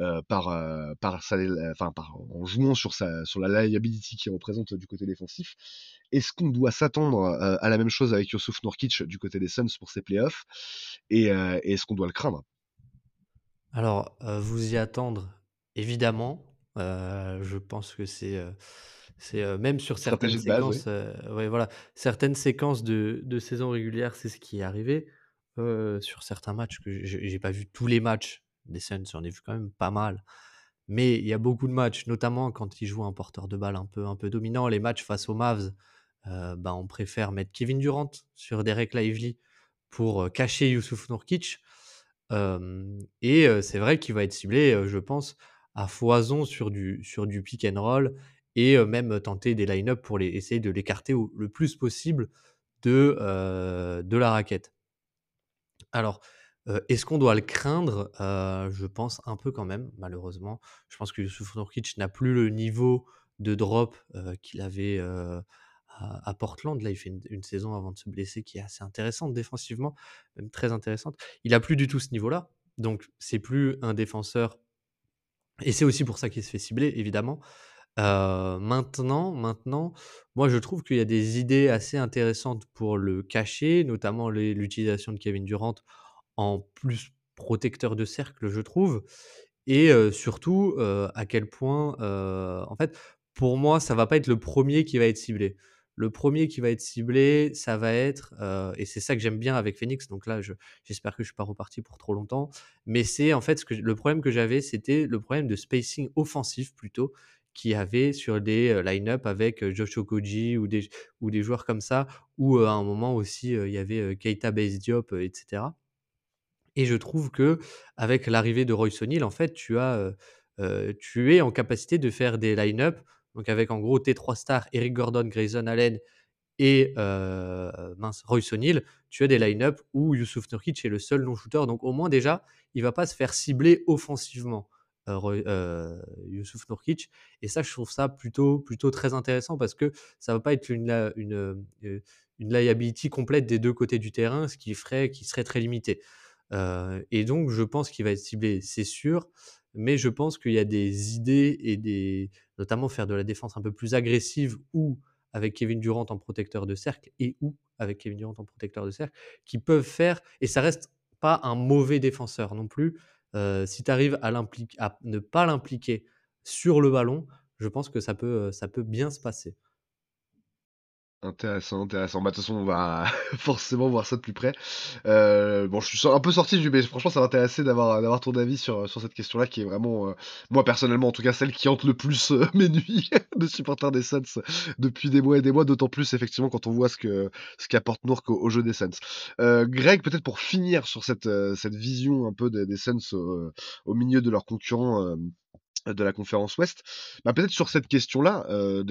en jouant sur la liability qu'il représente du côté défensif. Est-ce qu'on doit s'attendre à la même chose avec Yusuf Nurkic du côté des Suns pour ses playoffs et est-ce qu'on doit le craindre? Alors, vous y attendre, évidemment. Je pense que même sur certaines Stratégie de base, oui. séquences, ouais, voilà, certaines séquences de saison régulière, c'est ce qui est arrivé. Sur certains matchs que j'ai pas vu tous les matchs des Suns, j'en ai vu quand même pas mal. Mais il y a beaucoup de matchs, notamment quand ils jouent un porteur de balle un peu dominant. Les matchs face aux Mavs, on préfère mettre Kevin Durant sur Derek Lively pour cacher Yusuf Nurkic. C'est vrai qu'il va être ciblé, je pense, à foison sur du pick and roll et même tenter des line-up pour essayer de l'écarter le plus possible de la raquette. Alors, est-ce qu'on doit le craindre? Je pense un peu quand même, malheureusement. Je pense que Yusuf Nurkic n'a plus le niveau de drop qu'il avait à Portland. Là, il fait une saison avant de se blesser qui est assez intéressante défensivement, même très intéressante. Il a plus du tout ce niveau-là, donc c'est plus un défenseur et c'est aussi pour ça qu'il se fait cibler, évidemment. Maintenant, moi, je trouve qu'il y a des idées assez intéressantes pour le cacher, notamment l'utilisation de Kevin Durant en plus protecteur de cercle, je trouve. Et surtout, à quel point, en fait, pour moi, ça va pas être le premier qui va être ciblé. Le premier qui va être ciblé, ça va être, et c'est ça que j'aime bien avec Phoenix, donc là, j'espère que je suis pas reparti pour trop longtemps, mais c'est en fait le problème que j'avais, c'était le problème de spacing offensif plutôt, qu'il y avait sur des, line-up avec, Josh Okogie ou des joueurs comme ça, ou à un moment aussi, il y avait, Keita Bates Diop, et cetera. Et je trouve que avec l'arrivée de Royce O'Neal, en fait, tu es en capacité de faire des line-up, donc avec en gros tes 3 stars, Eric Gordon, Grayson Allen et Royce O'Neal, tu as des line-up où Yusuf Nurkic est le seul non-shooter. Donc au moins déjà, il ne va pas se faire cibler offensivement, Yusuf Nurkic. Et ça, je trouve ça plutôt très intéressant parce que ça ne va pas être une liability complète des 2 côtés du terrain, ce qui serait très limité. Et donc je pense qu'il va être ciblé, c'est sûr, mais je pense qu'il y a des idées notamment faire de la défense un peu plus agressive ou avec Kevin Durant en protecteur de cercle qui peuvent faire et ça reste pas un mauvais défenseur non plus. Si tu arrives à ne pas l'impliquer sur le ballon, je pense que ça peut bien se passer. Intéressant, intéressant. Bah, de toute façon, on va forcément voir ça de plus près. Bon, je suis un peu sorti du mais franchement, ça m'intéressait d'avoir ton avis sur cette question-là qui est vraiment, moi personnellement, en tout cas, celle qui hante le plus, mes nuits de supporter des Suns depuis des mois et des mois, d'autant plus effectivement quand on voit ce qu'apporte Nourk au jeu des Suns. Greg, peut-être pour finir sur cette vision un peu des Suns, au milieu de leurs concurrents, de la conférence Ouest, bah, peut-être sur cette question-là,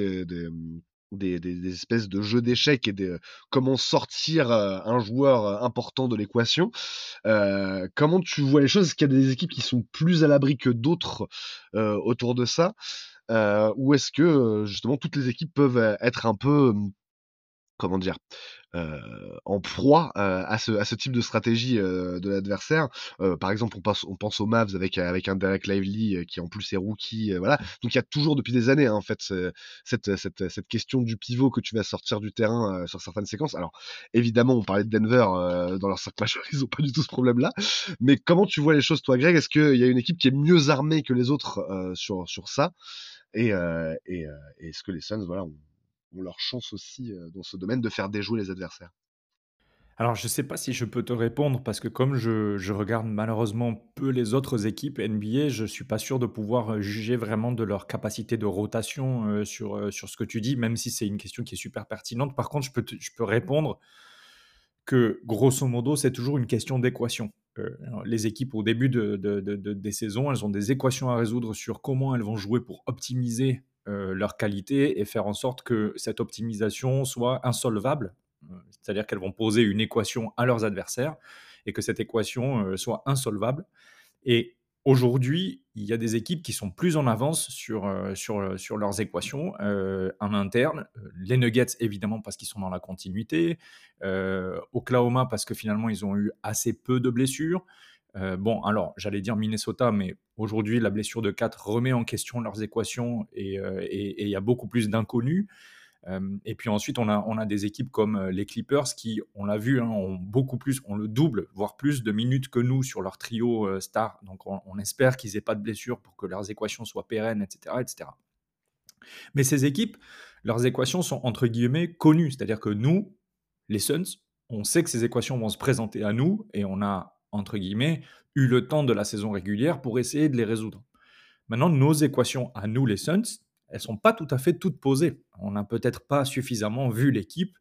des espèces de jeux d'échecs et comment sortir un joueur important de l'équation. Comment tu vois les choses? Est-ce qu'il y a des équipes qui sont plus à l'abri que d'autres autour de ça? Ou est-ce que justement toutes les équipes peuvent être un peu, comment dire, en proie à ce type de stratégie de l'adversaire. Par exemple, on pense aux Mavs avec un Derek Lively qui en plus est rookie, voilà. Donc il y a toujours depuis des années, hein, en fait, cette question du pivot que tu vas sortir du terrain sur certaines séquences. Alors évidemment, on parlait de Denver dans leur cercle majeur, ils ont pas du tout ce problème-là. Mais comment tu vois les choses, toi, Greg? Est-ce qu'il y a une équipe qui est mieux armée que les autres sur ça? Et est-ce que les Suns, voilà, ont leur chance aussi dans ce domaine de faire déjouer les adversaires? Alors, je ne sais pas si je peux te répondre parce que comme je regarde malheureusement peu les autres équipes NBA, je ne suis pas sûr de pouvoir juger vraiment de leur capacité de rotation sur ce que tu dis, même si c'est une question qui est super pertinente. Par contre, je peux répondre que grosso modo, c'est toujours une question d'équation. Les équipes au début des saisons, elles ont des équations à résoudre sur comment elles vont jouer pour optimiser leur qualité et faire en sorte que cette optimisation soit insolvable. C'est-à-dire qu'elles vont poser une équation à leurs adversaires et que cette équation soit insolvable. Et aujourd'hui, il y a des équipes qui sont plus en avance sur leurs équations en interne. Les Nuggets, évidemment, parce qu'ils sont dans la continuité. Oklahoma, parce que finalement, ils ont eu assez peu de blessures. Bon, alors, j'allais dire Minnesota, mais aujourd'hui, la blessure de 4 remet en question leurs équations et il y a beaucoup plus d'inconnus. Et puis ensuite, on a des équipes comme les Clippers qui, on l'a vu, hein, ont le double, voire plus de minutes que nous sur leur trio star. Donc on espère qu'ils n'aient pas de blessures pour que leurs équations soient pérennes, etc., etc. Mais ces équipes, leurs équations sont entre guillemets connues. C'est-à-dire que nous, les Suns, on sait que ces équations vont se présenter à nous et on a, entre guillemets, eu le temps de la saison régulière pour essayer de les résoudre. Maintenant, nos équations à nous, les Suns, elles ne sont pas tout à fait toutes posées. On n'a peut-être pas suffisamment vu l'équipe,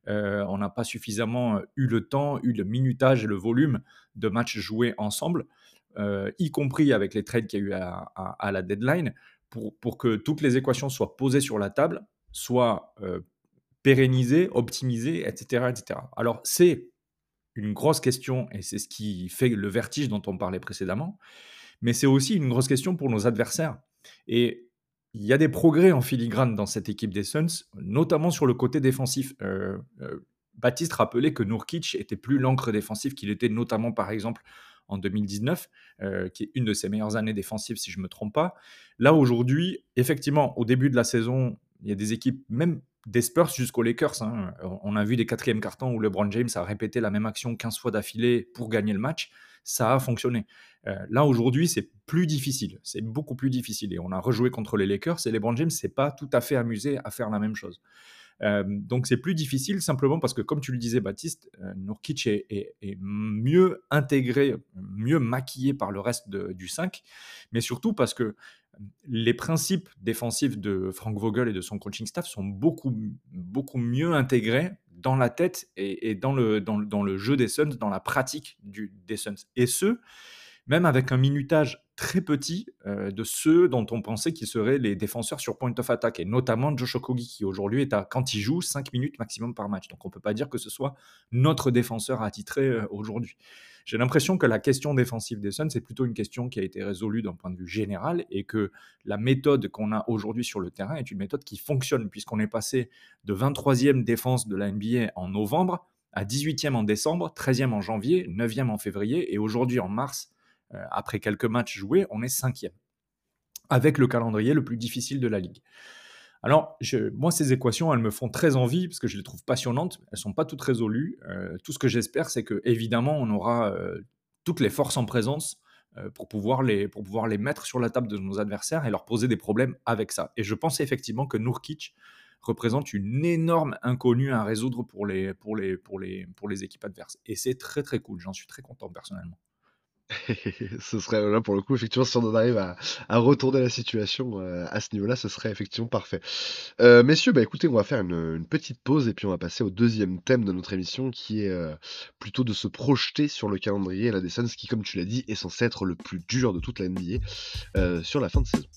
on n'a pas suffisamment eu le temps, eu le minutage et le volume de matchs joués ensemble, y compris avec les trades qu'il y a eu à la deadline, pour que toutes les équations soient posées sur la table, soient pérennisées, optimisées, etc., etc. Alors, c'est une grosse question et c'est ce qui fait le vertige dont on parlait précédemment, mais c'est aussi une grosse question pour nos adversaires. Et il y a des progrès en filigrane dans cette équipe des Suns, notamment sur le côté défensif. Baptiste rappelait que Nurkic était plus l'encre défensive qu'il était, notamment par exemple en 2019, qui est une de ses meilleures années défensives si je ne me trompe pas. Là aujourd'hui, effectivement, au début de la saison, il y a des équipes, même des Spurs jusqu'aux Lakers, hein. On a vu des quatrièmes cartons où LeBron James a répété la même action 15 fois d'affilée pour gagner le match. Ça a fonctionné. Là, aujourd'hui, c'est plus difficile. C'est beaucoup plus difficile. Et on a rejoué contre les Lakers et LeBron James ne s'est pas tout à fait amusé à faire la même chose. Donc, c'est plus difficile simplement parce que, comme tu le disais, Baptiste, Nurkic est mieux intégré, mieux maquillé par le reste du 5, mais surtout parce que les principes défensifs de Frank Vogel et de son coaching staff sont beaucoup, beaucoup mieux intégrés dans la tête et dans le jeu des Suns, dans la pratique des Suns. Et ce, même avec un minutage très petit de ceux dont on pensait qu'ils seraient les défenseurs sur point of attack, et notamment Josh Okogie, qui aujourd'hui est quand il joue, 5 minutes maximum par match. Donc on ne peut pas dire que ce soit notre défenseur attitré aujourd'hui. J'ai l'impression que la question défensive des Suns, c'est plutôt une question qui a été résolue d'un point de vue général, et que la méthode qu'on a aujourd'hui sur le terrain est une méthode qui fonctionne, puisqu'on est passé de 23e défense de la NBA en novembre à 18e en décembre, 13e en janvier, 9e en février, et aujourd'hui en mars, après quelques matchs joués, on est 5e, avec le calendrier le plus difficile de la ligue. Alors, moi, ces équations, elles me font très envie parce que je les trouve passionnantes. Elles ne sont pas toutes résolues. Tout ce que j'espère, c'est qu'évidemment, on aura toutes les forces en présence pour pouvoir les mettre sur la table de nos adversaires et leur poser des problèmes avec ça. Et je pense effectivement que Nurkic représente une énorme inconnue à résoudre pour les équipes adverses. Et c'est très, très cool. J'en suis très content personnellement. Ce serait là pour le coup, effectivement, si on en arrive à retourner la situation à ce niveau-là, ce serait effectivement parfait. Messieurs, bah écoutez, on va faire une petite pause et puis on va passer au deuxième thème de notre émission qui est plutôt de se projeter sur le calendrier là, des Suns qui, comme tu l'as dit, est censé être le plus dur de toute la NBA sur la fin de saison.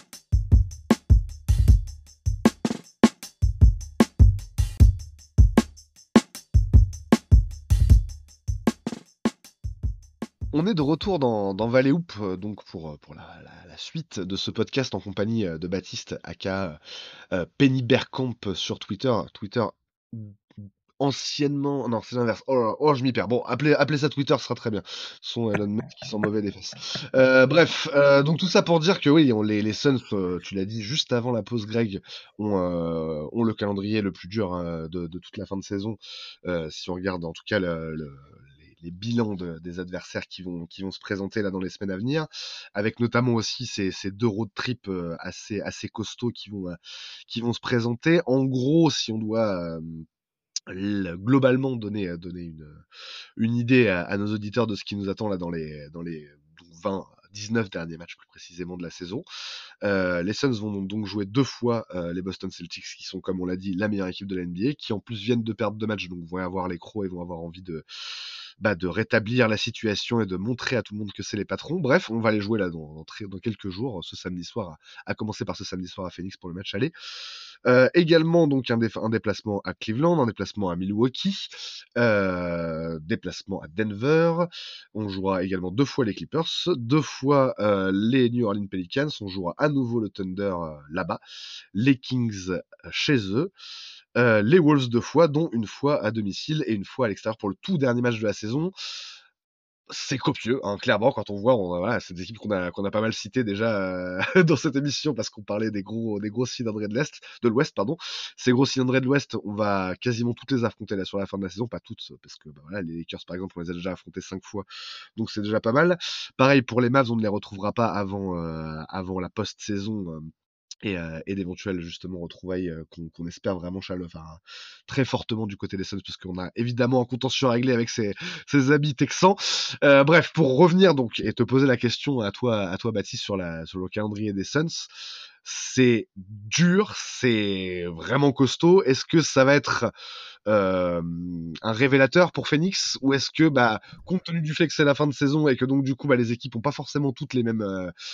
On est de retour dans Valley Hoop, donc pour la suite de ce podcast en compagnie de Baptiste, aka Penny Bergkamp sur Twitter. Anciennement... Non, c'est l'inverse. Oh, je m'y perds. Bon, appelez ça Twitter, ce sera très bien. Ce sont Elon Musk qui sont mauvais des fesses. Bref, donc tout ça pour dire que oui, les Suns, tu l'as dit, juste avant la pause, Greg, ont le calendrier le plus dur de toute la fin de saison. Si on regarde en tout cas les bilans des adversaires qui vont se présenter là dans les semaines à venir, avec notamment aussi ces 2 road trips assez costauds qui vont se présenter. En gros, si on doit globalement donner une idée à nos auditeurs de ce qui nous attend là dans les 19 derniers matchs plus précisément de la saison. Les Suns vont donc jouer 2 fois les Boston Celtics, qui sont, comme on l'a dit, la meilleure équipe de la NBA, qui en plus viennent de perdre 2 matchs, donc vont avoir les crocs et vont avoir envie de rétablir la situation et de montrer à tout le monde que c'est les patrons. Bref, on va les jouer là dans quelques jours, ce samedi soir, à commencer par ce samedi soir à Phoenix pour le match aller. Également donc un déplacement à Cleveland, un déplacement à Milwaukee, déplacement à Denver. On jouera également 2 fois les Clippers, 2 fois les New Orleans Pelicans. On jouera à nouveau le Thunder là-bas, les Kings chez eux. Les Wolves 2 fois, dont une fois à domicile et une fois à l'extérieur pour le tout dernier match de la saison. C'est copieux, hein, clairement, quand on voit, voilà, c'est des équipes qu'on a pas mal citées déjà dans cette émission parce qu'on parlait des gros cylindrés de l'Ouest, pardon. Ces gros cylindrés de l'Ouest, on va quasiment toutes les affronter là sur la fin de la saison, pas toutes, parce que voilà, les Lakers par exemple, on les a déjà affrontés 5 fois, donc c'est déjà pas mal. Pareil pour les Mavs, on ne les retrouvera pas avant la post-saison. Et d'éventuelles justement retrouvailles qu'on espère vraiment très fortement du côté des Suns, parce qu'on a évidemment un contentieux à régler avec ces habits texans. Bref, pour revenir donc et te poser la question à toi Baptiste sur le calendrier des Suns, c'est dur, c'est vraiment costaud. Est-ce que ça va être un révélateur pour Phoenix, ou est-ce que compte tenu du fait que c'est la fin de saison et que donc du coup les équipes ont pas forcément toutes les mêmes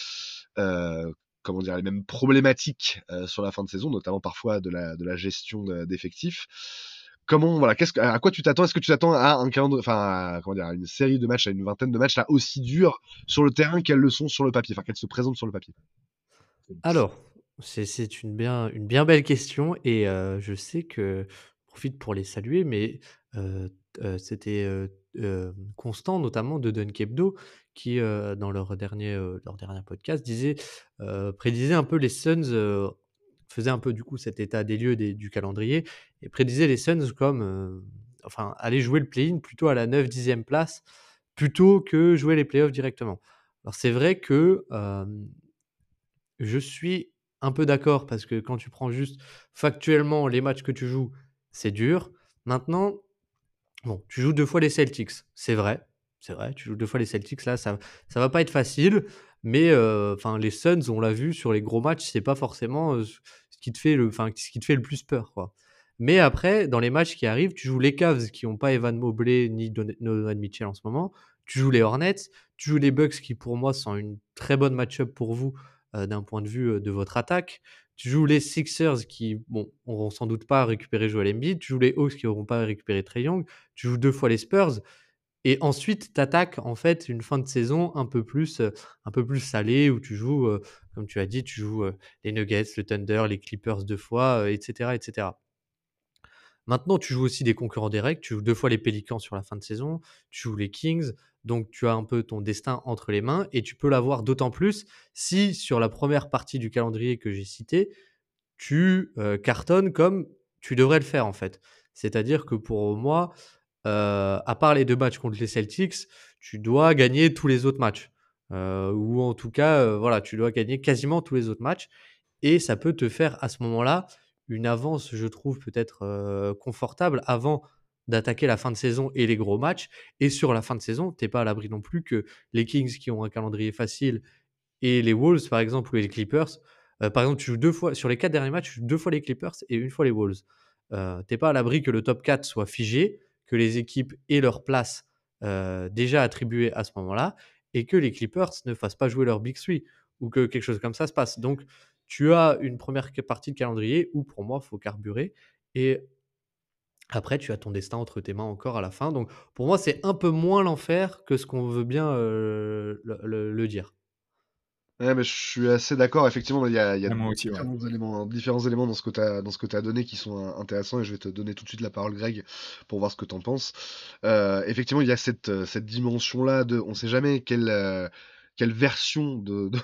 les mêmes problématiques sur la fin de saison, notamment parfois de la gestion d'effectifs. À quoi tu t'attends? Est-ce que tu t'attends à un calendrier, à une série de matchs, à une vingtaine de matchs là aussi durs sur le terrain qu'elles le sont sur le papier, qu'elles se présentent sur le papier? Alors, c'est une bien belle question, et je sais que je profite pour les saluer, mais c'était Constant, notamment de Dunk Hebdo, qui dans leur dernier podcast prédisait un peu les Suns, faisait un peu du coup cet état des lieux du calendrier, et prédisait les Suns comme aller jouer le play-in plutôt à la 9-10e place plutôt que jouer les playoffs directement. Alors c'est vrai que je suis un peu d'accord, parce que quand tu prends juste factuellement les matchs que tu joues, c'est dur. Maintenant, bon, tu joues 2 fois les Celtics, c'est vrai, tu joues 2 fois les Celtics, là, ça va pas être facile, mais les Suns, on l'a vu sur les gros matchs, c'est pas forcément ce qui te fait le plus peur, quoi. Mais après, dans les matchs qui arrivent, tu joues les Cavs qui n'ont pas Evan Mobley ni Donovan Mitchell en ce moment. Tu joues les Hornets, tu joues les Bucks qui pour moi sont une très bonne match-up pour vous d'un point de vue de votre attaque. Tu joues les Sixers qui, bon, n'auront sans doute pas récupéré Joel Embiid. Tu joues les Hawks qui n'auront pas récupéré Trae Young. Tu joues 2 fois les Spurs. Et ensuite, tu attaques en fait une fin de saison un peu plus salée où tu joues, comme tu as dit, tu joues les Nuggets, le Thunder, les Clippers 2 fois, etc., etc. Maintenant, tu joues aussi des concurrents directs. Tu joues 2 fois les Pelicans sur la fin de saison. Tu joues les Kings. Donc, tu as un peu ton destin entre les mains et tu peux l'avoir d'autant plus si, sur la première partie du calendrier que j'ai cité, tu cartonnes comme tu devrais le faire en fait. C'est-à-dire que pour moi, à part les 2 matchs contre les Celtics, tu dois gagner tous les autres matchs. Ou en tout cas, voilà, tu dois gagner quasiment tous les autres matchs et ça peut te faire à ce moment-là une avance, je trouve, peut-être confortable avant d'attaquer la fin de saison et les gros matchs. Et sur la fin de saison, tu n'es pas à l'abri non plus que les Kings qui ont un calendrier facile et les Wolves, par exemple, ou les Clippers. Par exemple, tu joues 2 fois sur les 4 derniers matchs, tu joues 2 fois les Clippers et 1 fois les Wolves. Tu pas à l'abri que le top 4 soit figé, que les équipes aient leur place déjà attribuée à ce moment-là et que les Clippers ne fassent pas jouer leur Big Three ou que quelque chose comme ça se passe. Donc, tu as une première partie de calendrier où, pour moi, il faut carburer et après, tu as ton destin entre tes mains encore à la fin. Donc, pour moi, c'est un peu moins l'enfer que ce qu'on veut bien le dire. Ouais, mais je suis assez d'accord. Effectivement, il y a Ouais, moi aussi, ouais. différents éléments dans ce que tu as donné qui sont intéressants et je vais te donner tout de suite la parole, Greg, pour voir ce que tu en penses. Effectivement, il y a cette dimension-là de, on sait jamais quelle version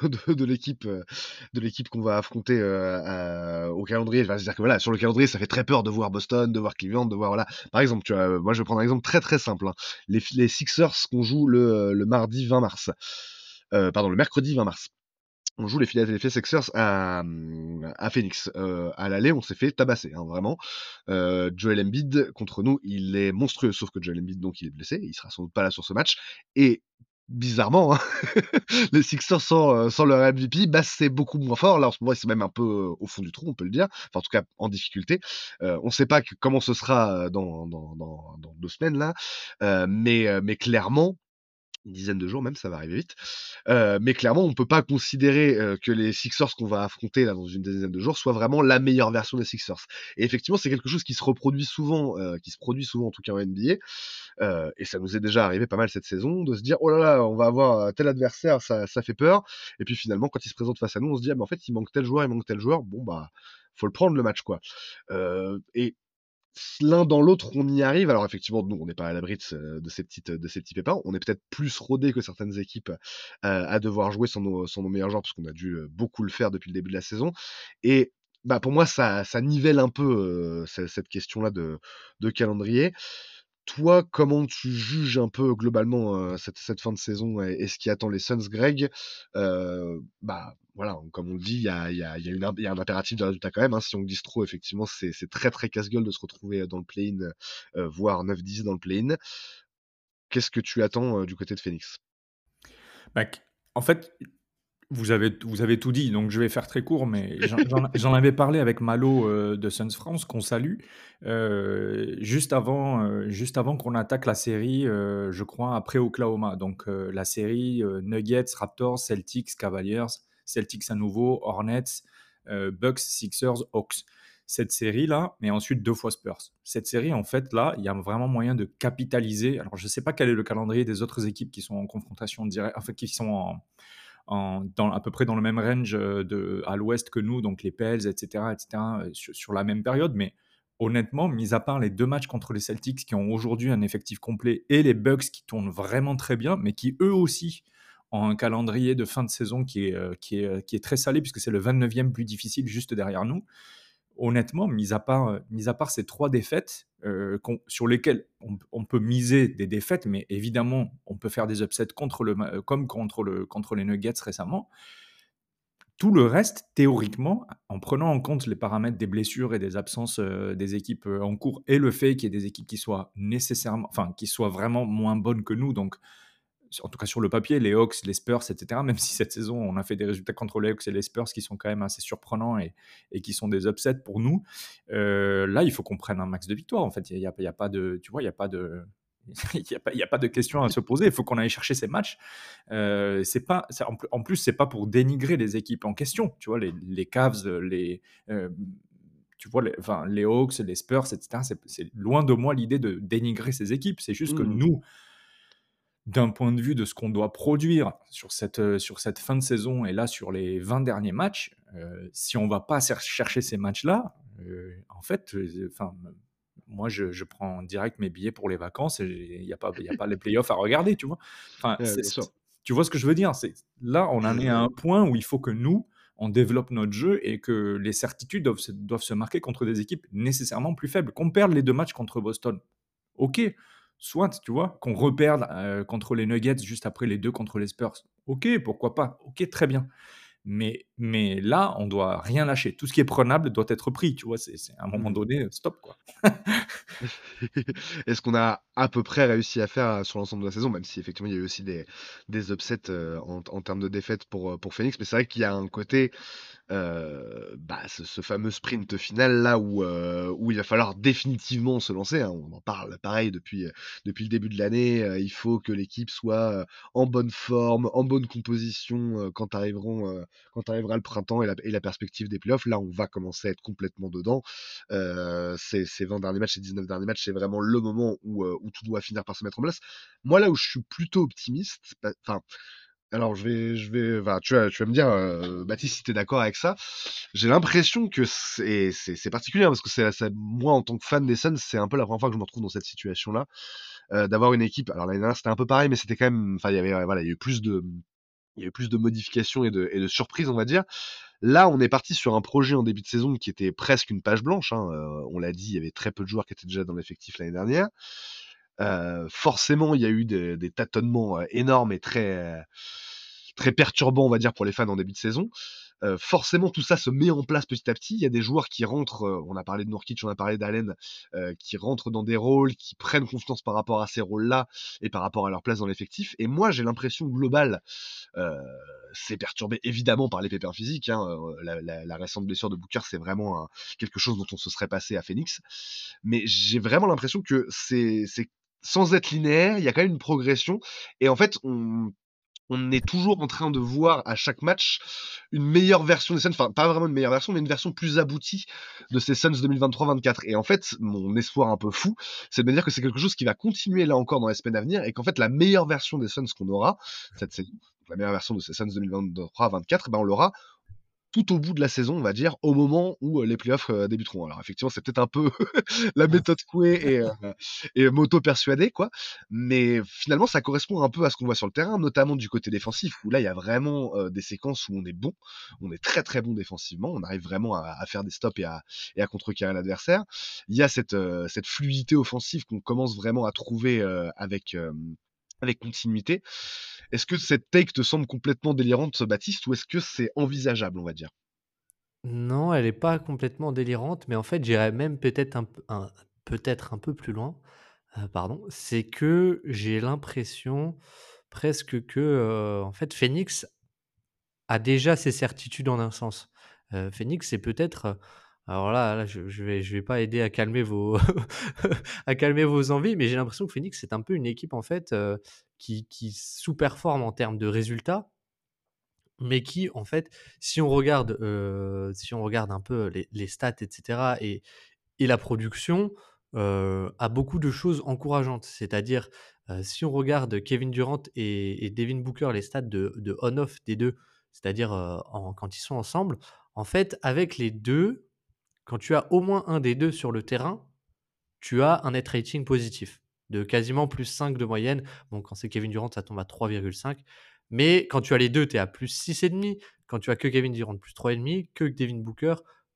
de l'équipe qu'on va affronter au calendrier. Enfin, c'est-à-dire que voilà, sur le calendrier, ça fait très peur de voir Boston, de voir Cleveland, de voir voilà. Par exemple, tu vois, moi je vais prendre un exemple très très simple, hein. Les Sixers qu'on joue le mardi 20 mars. Pardon, le mercredi 20 mars. On joue les Philadelphia Sixers à Phoenix. À l'aller, on s'est fait tabasser, hein, vraiment. Joel Embiid, contre nous, il est monstrueux, sauf que Joel Embiid, donc, il est blessé. Il sera sans doute pas là sur ce match. Et bizarrement, hein, les Sixers sans leur MVP, bah, c'est beaucoup moins fort. Là, en ce moment, c'est même un peu au fond du trou, on peut le dire. Enfin, en tout cas, en difficulté. On ne sait pas comment ce sera dans 2 semaines, là. Mais clairement, une dizaine de jours même, ça va arriver vite. Mais clairement, on peut pas considérer que les Sixers qu'on va affronter là dans une dizaine de jours soient vraiment la meilleure version des Sixers. Et effectivement, c'est quelque chose qui se reproduit souvent, qui se produit souvent en tout cas en NBA. Et ça nous est déjà arrivé pas mal cette saison de se dire oh là là, on va avoir tel adversaire, ça fait peur. Et puis finalement, quand il se présente face à nous, on se dit ah, mais en fait, il manque tel joueur, il manque tel joueur. Bon bah, faut le prendre le match quoi. Et l'un dans l'autre, on y arrive. Alors effectivement, nous, on n'est pas à l'abri de ces petits pépins. On est peut-être plus rodés que certaines équipes à devoir jouer sans nos meilleurs joueurs, parce qu'on a dû beaucoup le faire depuis le début de la saison. Et bah, pour moi, ça nivelle un peu cette question-là de calendrier. Toi, comment tu juges un peu globalement cette fin de saison et ce qui attend les Suns, Greg? Bah voilà, comme on le dit, il y a un impératif de résultat quand même, hein. Si on glisse trop, effectivement, c'est très très casse-gueule de se retrouver dans le play-in, voire 9-10 dans le play-in. Qu'est-ce que tu attends du côté de Phoenix? Bah, en fait, vous avez tout dit, donc je vais faire très court, mais j'en avais parlé avec Malo de Suns France, qu'on salue, juste avant qu'on attaque la série, je crois, après Oklahoma. Donc la série Nuggets, Raptors, Celtics, Cavaliers, Celtics à nouveau, Hornets, Bucks, Sixers, Hawks. Cette série-là, mais ensuite 2 fois Spurs. Cette série, en fait, là, il y a vraiment moyen de capitaliser. Alors, je ne sais pas quel est le calendrier des autres équipes qui sont en confrontation directe, enfin, qui sont à peu près dans le même range à l'ouest que nous, donc les Pels, etc., sur la même période. Mais honnêtement, mis à part les 2 matchs contre les Celtics qui ont aujourd'hui un effectif complet et les Bucks qui tournent vraiment très bien, mais qui eux aussi ont un calendrier de fin de saison qui est très salé puisque c'est le 29e plus difficile juste derrière nous. Honnêtement, mis à part ces 3 défaites sur lesquelles on peut miser des défaites, mais évidemment, on peut faire des upsets comme contre les Nuggets récemment. Tout le reste, théoriquement, en prenant en compte les paramètres des blessures et des absences des équipes en cours et le fait qu'il y ait des équipes qui soient vraiment moins bonnes que nous, donc en tout cas sur le papier, les Hawks, les Spurs, etc. Même si cette saison, on a fait des résultats contre les Hawks et les Spurs qui sont quand même assez surprenants et qui sont des upsets pour nous. Là, il faut qu'on prenne un max de victoires. En fait, il y a pas de, tu vois, il y a pas de, il y a pas de question à se poser. Il faut qu'on aille chercher ces matchs. En plus, c'est pas pour dénigrer les équipes en question. Tu vois, les Cavs, tu vois, enfin, les Hawks, les Spurs, etc. C'est loin de moi l'idée de dénigrer ces équipes. C'est juste que Mmh. nous, d'un point de vue de ce qu'on doit produire sur cette fin de saison et là sur les 20 derniers matchs, si on va pas chercher ces matchs-là, en fait, moi je prends direct mes billets pour les vacances et il n'y a pas les playoffs à regarder, tu vois. Enfin, Ouais, bien sûr. tu vois ce que je veux dire? Là, on en est à un point où il faut que nous, on développe notre jeu et que les certitudes doivent se marquer contre des équipes nécessairement plus faibles. Qu'on perde les 2 matchs contre Boston, OK. Soit, tu vois, qu'on reperde contre les Nuggets juste après les 2 contre les Spurs. OK, pourquoi pas? OK, très bien. Mais là, on doit rien lâcher. Tout ce qui est prenable doit être pris, tu vois? C'est à un moment Mmh. donné, stop, quoi. Et ce qu'on a à peu près réussi à faire sur l'ensemble de la saison, même si effectivement il y a eu aussi des upsets en termes de défaites pour Phoenix, mais c'est vrai qu'il y a un côté ce fameux sprint final là où il va falloir définitivement se lancer, hein. On en parle pareil depuis le début de l'année. Il faut que l'équipe soit en bonne forme, en bonne composition quand arrivera le printemps et la perspective des playoffs. Là, on va commencer à être complètement dedans. Ces 20 derniers matchs, ces 19 derniers matchs, c'est vraiment le moment où tout doit finir par se mettre en place. Moi, là où je suis plutôt optimiste, enfin, alors enfin, tu vas me dire, Baptiste, si t'es d'accord avec ça. J'ai l'impression que c'est particulier, hein, parce que moi, en tant que fan des Suns, c'est un peu la première fois que je me retrouve dans cette situation-là, d'avoir une équipe. Alors l'année dernière, c'était un peu pareil, mais c'était quand même, enfin, il y avait, voilà, il y a eu plus de modifications et de surprises, on va dire. Là, on est parti sur un projet en début de saison qui était presque une page blanche, hein. On l'a dit, il y avait très peu de joueurs qui étaient déjà dans l'effectif l'année dernière. Forcément, il y a eu des tâtonnements énormes et très perturbants, on va dire, pour les fans en début de saison. Forcément, tout ça se met en place petit à petit. Il y a des joueurs qui rentrent, on a parlé de Nurkic, on a parlé d'Allen, qui rentrent dans des rôles, qui prennent confiance par rapport à ces rôles-là et par rapport à leur place dans l'effectif. Et moi, j'ai l'impression globale, euh, c'est perturbé évidemment par les pépins physiques, hein. La récente blessure de Booker, c'est vraiment quelque chose dont on se serait passé à Phoenix. Mais j'ai vraiment l'impression que c'est sans être linéaire, il y a quand même une progression. Et en fait, on est toujours en train de voir à chaque match une meilleure version des Suns, enfin pas vraiment une meilleure version, mais une version plus aboutie de ces Suns 2023-24. Et en fait, mon espoir un peu fou, c'est de me dire que c'est quelque chose qui va continuer là encore dans les semaines à venir, et qu'en fait la meilleure version des Suns qu'on aura cette saison, la meilleure version de ces Suns 2023-24, ben on l'aura tout au bout de la saison, on va dire, au moment où les playoffs débuteront. Alors effectivement, c'est peut-être un peu la méthode Coué et moto persuadé, quoi. Mais finalement, ça correspond un peu à ce qu'on voit sur le terrain, notamment du côté défensif, où là, il y a vraiment des séquences où on est bon, on est très très bon défensivement, on arrive vraiment à faire des stops et à contrecarrer l'adversaire. Il y a cette fluidité offensive qu'on commence vraiment à trouver avec continuité. Est-ce que cette take te semble complètement délirante, Baptiste, ou est-ce que c'est envisageable, on va dire? Non, elle est pas complètement délirante, mais en fait, j'irais même peut-être un peu plus loin, pardon. C'est que j'ai l'impression presque que, en fait, Phoenix a déjà ses certitudes en un sens. Phoenix, c'est peut-être, alors là, je vais pas aider à calmer vos à calmer vos envies, mais j'ai l'impression que Phoenix, c'est un peu une équipe, en fait, qui sous-performe en termes de résultats, mais qui, en fait, si on regarde un peu les stats et cetera et la production, a beaucoup de choses encourageantes. C'est-à-dire, si on regarde Kevin Durant et Devin Booker, les stats de on-off des 2, c'est-à-dire, quand ils sont ensemble, en fait, avec les 2, quand tu as au moins un des 2 sur le terrain, tu as un net rating positif de quasiment +5 de moyenne. Bon, quand c'est Kevin Durant, ça tombe à 3,5. Mais quand tu as les deux, tu es à +6,5. Quand tu as que Kevin Durant, +3,5. Que Devin Booker,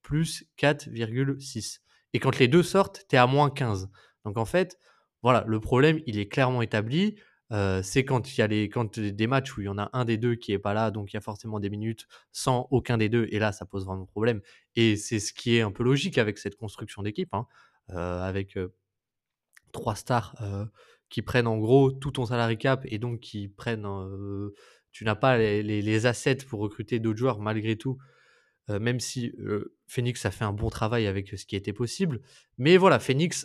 +4,6. Et quand les deux sortent, tu es à -15. Donc en fait, voilà, le problème, il est clairement établi. C'est quand il y a des matchs où il y en a un des deux qui est pas là, donc il y a forcément des minutes sans aucun des deux. Et là, ça pose vraiment problème. Et c'est ce qui est un peu logique avec cette construction d'équipe, hein, avec 3 stars qui prennent en gros tout ton salary cap et donc qui prennent, tu n'as pas les assets pour recruter d'autres joueurs malgré tout, même si, Phoenix a fait un bon travail avec ce qui était possible. Mais voilà, Phoenix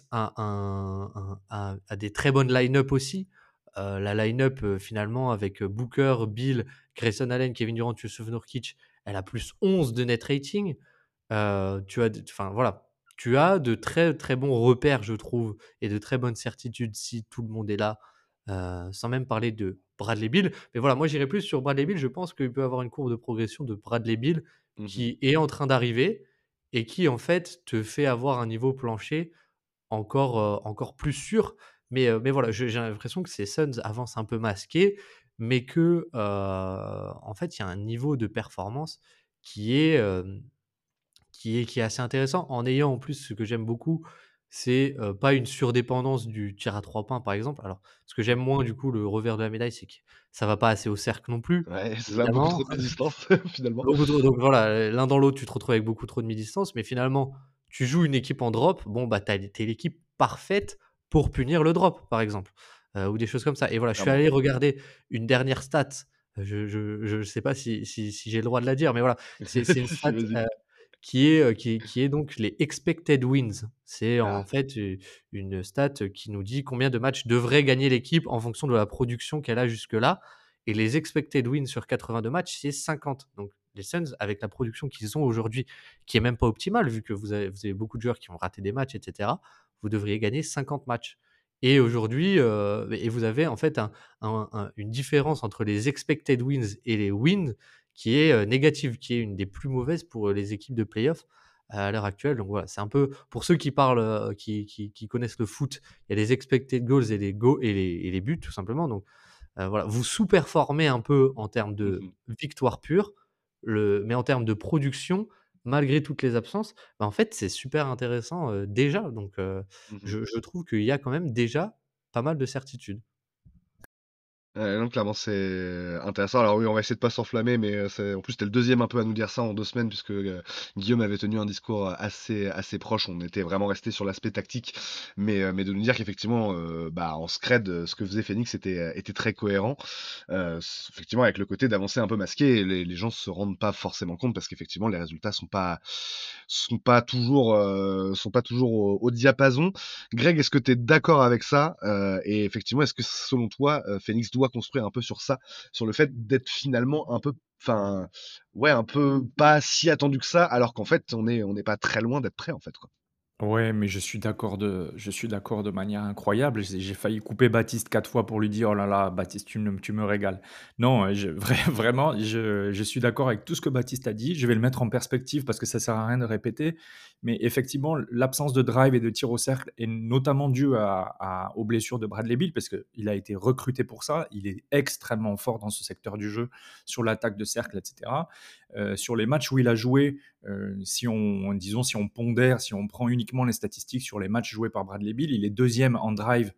a des très bonnes line-up aussi. La line-up, finalement avec, Booker, Bill, Grayson Allen, Kevin Durant, Jusuf Nurkic, elle a +11 de net rating. Tu as enfin voilà, tu as de très, très bons repères, je trouve, et de très bonnes certitudes si tout le monde est là, sans même parler de Bradley Beal. Mais voilà, moi j'irais plus sur Bradley Beal. Je pense qu'il peut avoir une courbe de progression de Bradley Beal Mmh. qui est en train d'arriver et qui en fait te fait avoir un niveau plancher encore plus sûr. Mais voilà, j'ai l'impression que ces Suns avancent un peu masqués, mais que, en fait, il y a un niveau de performance qui est, qui est assez intéressant, en ayant en plus ce que j'aime beaucoup, c'est, pas une surdépendance du tir à 3 points, par exemple. Alors, ce que j'aime moins, du coup, le revers de la médaille, c'est que ça va pas assez au cercle non plus, Ouais, c'est ça, beaucoup évidemment. trop de distance finalement. Beaucoup trop, donc voilà, l'un dans l'autre, tu te retrouves avec beaucoup trop de mi-distance, mais finalement, tu joues une équipe en drop, bon, bah, tu es l'équipe parfaite pour punir le drop, par exemple, ou des choses comme ça. Et voilà, je suis Clairement. allé regarder une dernière stat, je sais pas si j'ai le droit de la dire, mais voilà, c'est une Si, si, stat, vas-y. qui est donc les expected wins. C'est en Ah. fait, une stat qui nous dit combien de matchs devrait gagner l'équipe en fonction de la production qu'elle a jusque-là, et les expected wins sur 82 matchs, c'est 50. Donc les Suns, avec la production qu'ils ont aujourd'hui, qui est même pas optimale vu que vous avez beaucoup de joueurs qui ont raté des matchs et cetera, vous devriez gagner 50 matchs. Et aujourd'hui, et vous avez en fait une différence entre les expected wins et les wins qui est, négative, qui est une des plus mauvaises pour, les équipes de play-off à l'heure actuelle. Donc voilà, c'est un peu pour ceux qui parlent, qui connaissent le foot, il y a les expected goals et les buts tout simplement. Donc voilà, vous sous-performez un peu en termes de Mmh. victoire pure, mais en termes de production, malgré toutes les absences, bah, en fait, c'est super intéressant, déjà. Donc Mmh. je trouve qu'il y a quand même déjà pas mal de certitudes. Non, clairement, c'est intéressant. Alors oui, on va essayer de pas s'enflammer, mais c'est en plus, tu le deuxième un peu à nous dire ça en 2 semaines puisque, Guillaume avait tenu un discours, assez proche. On était vraiment resté sur l'aspect tactique, mais de nous dire qu'effectivement, bah, en scred, ce que faisait Phoenix était très cohérent. Effectivement, avec le côté d'avancer un peu masqué, les gens se rendent pas forcément compte parce qu'effectivement, les résultats sont pas toujours au diapason. Greg, est-ce que tu es d'accord avec ça? Et effectivement, est-ce que selon toi, Phoenix doit construire un peu sur ça, sur le fait d'être finalement un peu, enfin, ouais, un peu pas si attendu que ça, alors qu'en fait, on n'est pas très loin d'être prêt, en fait, quoi. Ouais, mais je suis d'accord de manière incroyable. J'ai failli couper Baptiste 4 fois pour lui dire: «Oh là là, Baptiste, tu me régales». Non, vraiment, je suis d'accord avec tout ce que Baptiste a dit. Je vais le mettre en perspective parce que ça sert à rien de répéter. Mais effectivement, l'absence de drive et de tir au cercle est notamment due aux blessures de Bradley Beal parce qu'il a été recruté pour ça. Il est extrêmement fort dans ce secteur du jeu, sur l'attaque de cercle et cetera. Sur les matchs où il a joué, si on pondère, si on prend uniquement les statistiques sur les matchs joués par Bradley Beal, il est deuxième en drive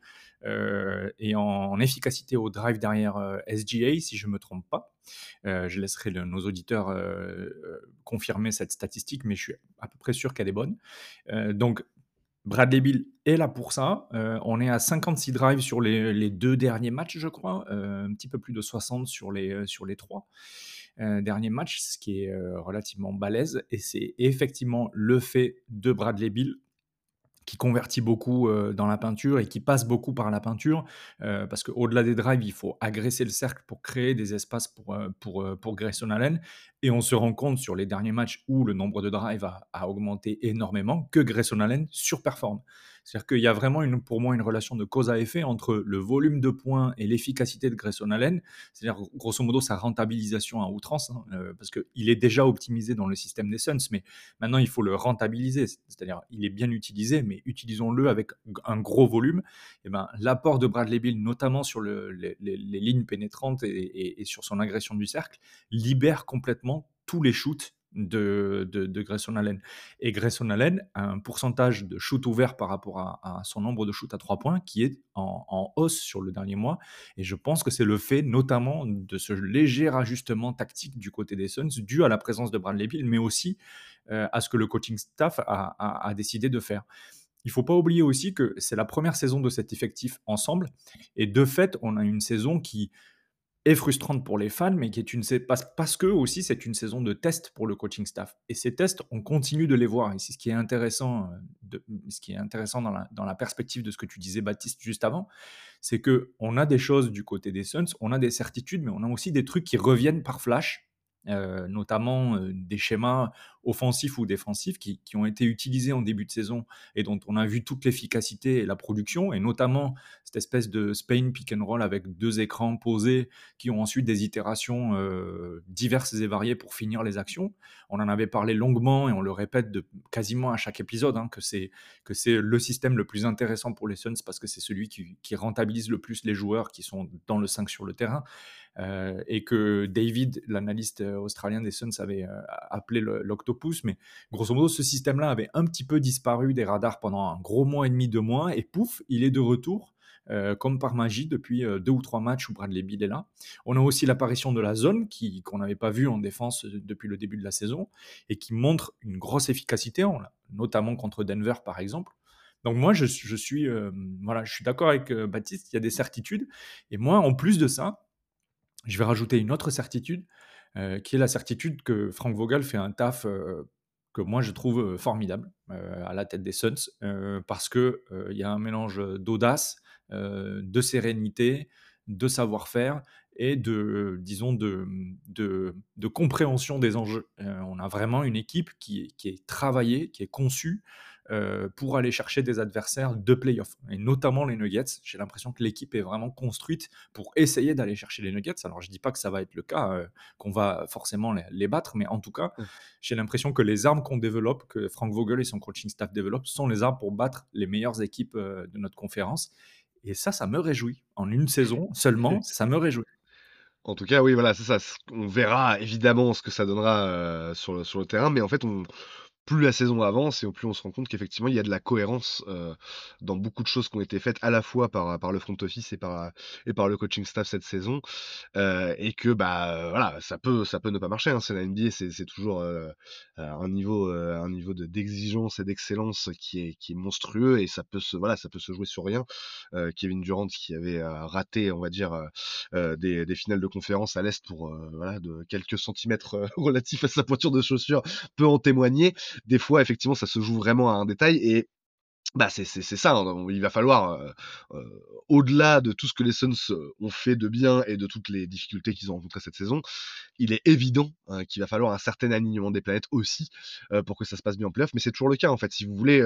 et en efficacité au drive derrière SGA, si je ne me trompe pas. Je laisserai nos auditeurs confirmer cette statistique, mais je suis à peu près sûr qu'elle est bonne. Donc, Bradley Beal est là pour ça. On est à 56 drives sur les 2 derniers matchs, je crois, un petit peu plus de 60 sur les 3 derniers matchs, ce qui est relativement balèze. Et c'est effectivement le fait de Bradley Beal qui convertit beaucoup dans la peinture et qui passe beaucoup par la peinture, parce qu'au-delà des drives, il faut agresser le cercle pour créer des espaces pour Grayson Allen. Et on se rend compte sur les derniers matchs où le nombre de drives a augmenté énormément que Grayson Allen surperforme. C'est-à-dire qu'il y a vraiment pour moi une relation de cause à effet entre le volume de points et l'efficacité de Grayson Allen. C'est-à-dire, grosso modo, sa rentabilisation à outrance, hein, parce qu'il est déjà optimisé dans le système des Suns, mais maintenant, il faut le rentabiliser, c'est-à-dire il est bien utilisé, mais utilisons-le avec un gros volume. Et ben, l'apport de Bradley Beal, notamment sur les lignes pénétrantes et sur son agression du cercle, libère complètement tous les shoots de Grayson Allen. Et Grayson Allen a un pourcentage de shoot ouvert par rapport à son nombre de shoots à 3 points qui est en hausse sur le dernier mois. Et je pense que c'est le fait notamment de ce léger ajustement tactique du côté des Suns dû à la présence de Bradley Beal, mais aussi à ce que le coaching staff a décidé de faire. il ne faut pas oublier aussi que c'est la première saison de cet effectif ensemble. Et de fait, on a une saison qui est frustrante pour les fans, mais qui est parce que aussi c'est une saison de test pour le coaching staff. Et ces tests, on continue de les voir. Et c'est ce qui est intéressant, dans la perspective de ce que tu disais, Baptiste, juste avant, c'est qu'on a des choses du côté des Suns, on a des certitudes, mais on a aussi des trucs qui reviennent par flash, notamment des schémas offensifs ou défensifs qui ont été utilisés en début de saison et dont on a vu toute l'efficacité et la production, et notamment cette espèce de Spain pick and roll avec 2 écrans posés qui ont ensuite des itérations diverses et variées pour finir les actions. On en avait parlé longuement et on le répète quasiment à chaque épisode, hein, que c'est le système le plus intéressant pour les Suns parce que c'est celui qui rentabilise le plus les joueurs qui sont dans le 5 sur le terrain. Et que David, l'analyste australien des Suns, avait appelé l'octopus, mais grosso modo, ce système-là avait un petit peu disparu des radars pendant un gros mois et demi, 2 mois, et pouf, il est de retour, comme par magie, depuis 2 ou 3 matchs où Bradley Beal est là. On a aussi l'apparition de la zone, qu'on n'avait pas vue en défense depuis le début de la saison, et qui montre une grosse efficacité, notamment contre Denver, par exemple. Donc moi, je suis d'accord avec Baptiste, il y a des certitudes, et moi, en plus de ça, je vais rajouter une autre certitude, qui est la certitude que Frank Vogel fait un taf que moi je trouve formidable à la tête des Suns, parce qu'il y a un mélange d'audace, de sérénité, de savoir-faire et de compréhension des enjeux. On a vraiment une équipe qui est travaillée, qui est conçue pour aller chercher des adversaires de play-off, et notamment les Nuggets. J'ai l'impression que l'équipe est vraiment construite pour essayer d'aller chercher les Nuggets. Alors je ne dis pas que ça va être le cas, qu'on va forcément les battre, mais en tout cas, j'ai l'impression que les armes qu'on développe, que Frank Vogel et son coaching staff développent, sont les armes pour battre les meilleures équipes de notre conférence. Et ça me réjouit. En une saison seulement, ça me réjouit. En tout cas, oui, voilà, c'est ça. On verra évidemment ce que ça donnera sur le terrain, mais en fait, plus la saison avance et plus on se rend compte qu'effectivement il y a de la cohérence dans beaucoup de choses qui ont été faites à la fois par le front office et par le coaching staff cette saison, et que voilà, ça peut ne pas marcher, hein. C'est la NBA, c'est toujours un niveau d'exigence et d'excellence qui est monstrueux, et ça peut se jouer sur rien. Kevin Durant, qui avait raté, on va dire, des finales de conférence à l'Est pour de quelques centimètres relatifs à sa pointure de chaussure, peut en témoigner. Des fois, effectivement, ça se joue vraiment à un détail, et c'est ça, hein. Il va falloir, au-delà de tout ce que les Suns ont fait de bien et de toutes les difficultés qu'ils ont rencontrées cette saison, il est évident qu'il va falloir un certain alignement des planètes aussi, pour que ça se passe bien en playoff. Mais c'est toujours le cas, en fait. Si vous voulez,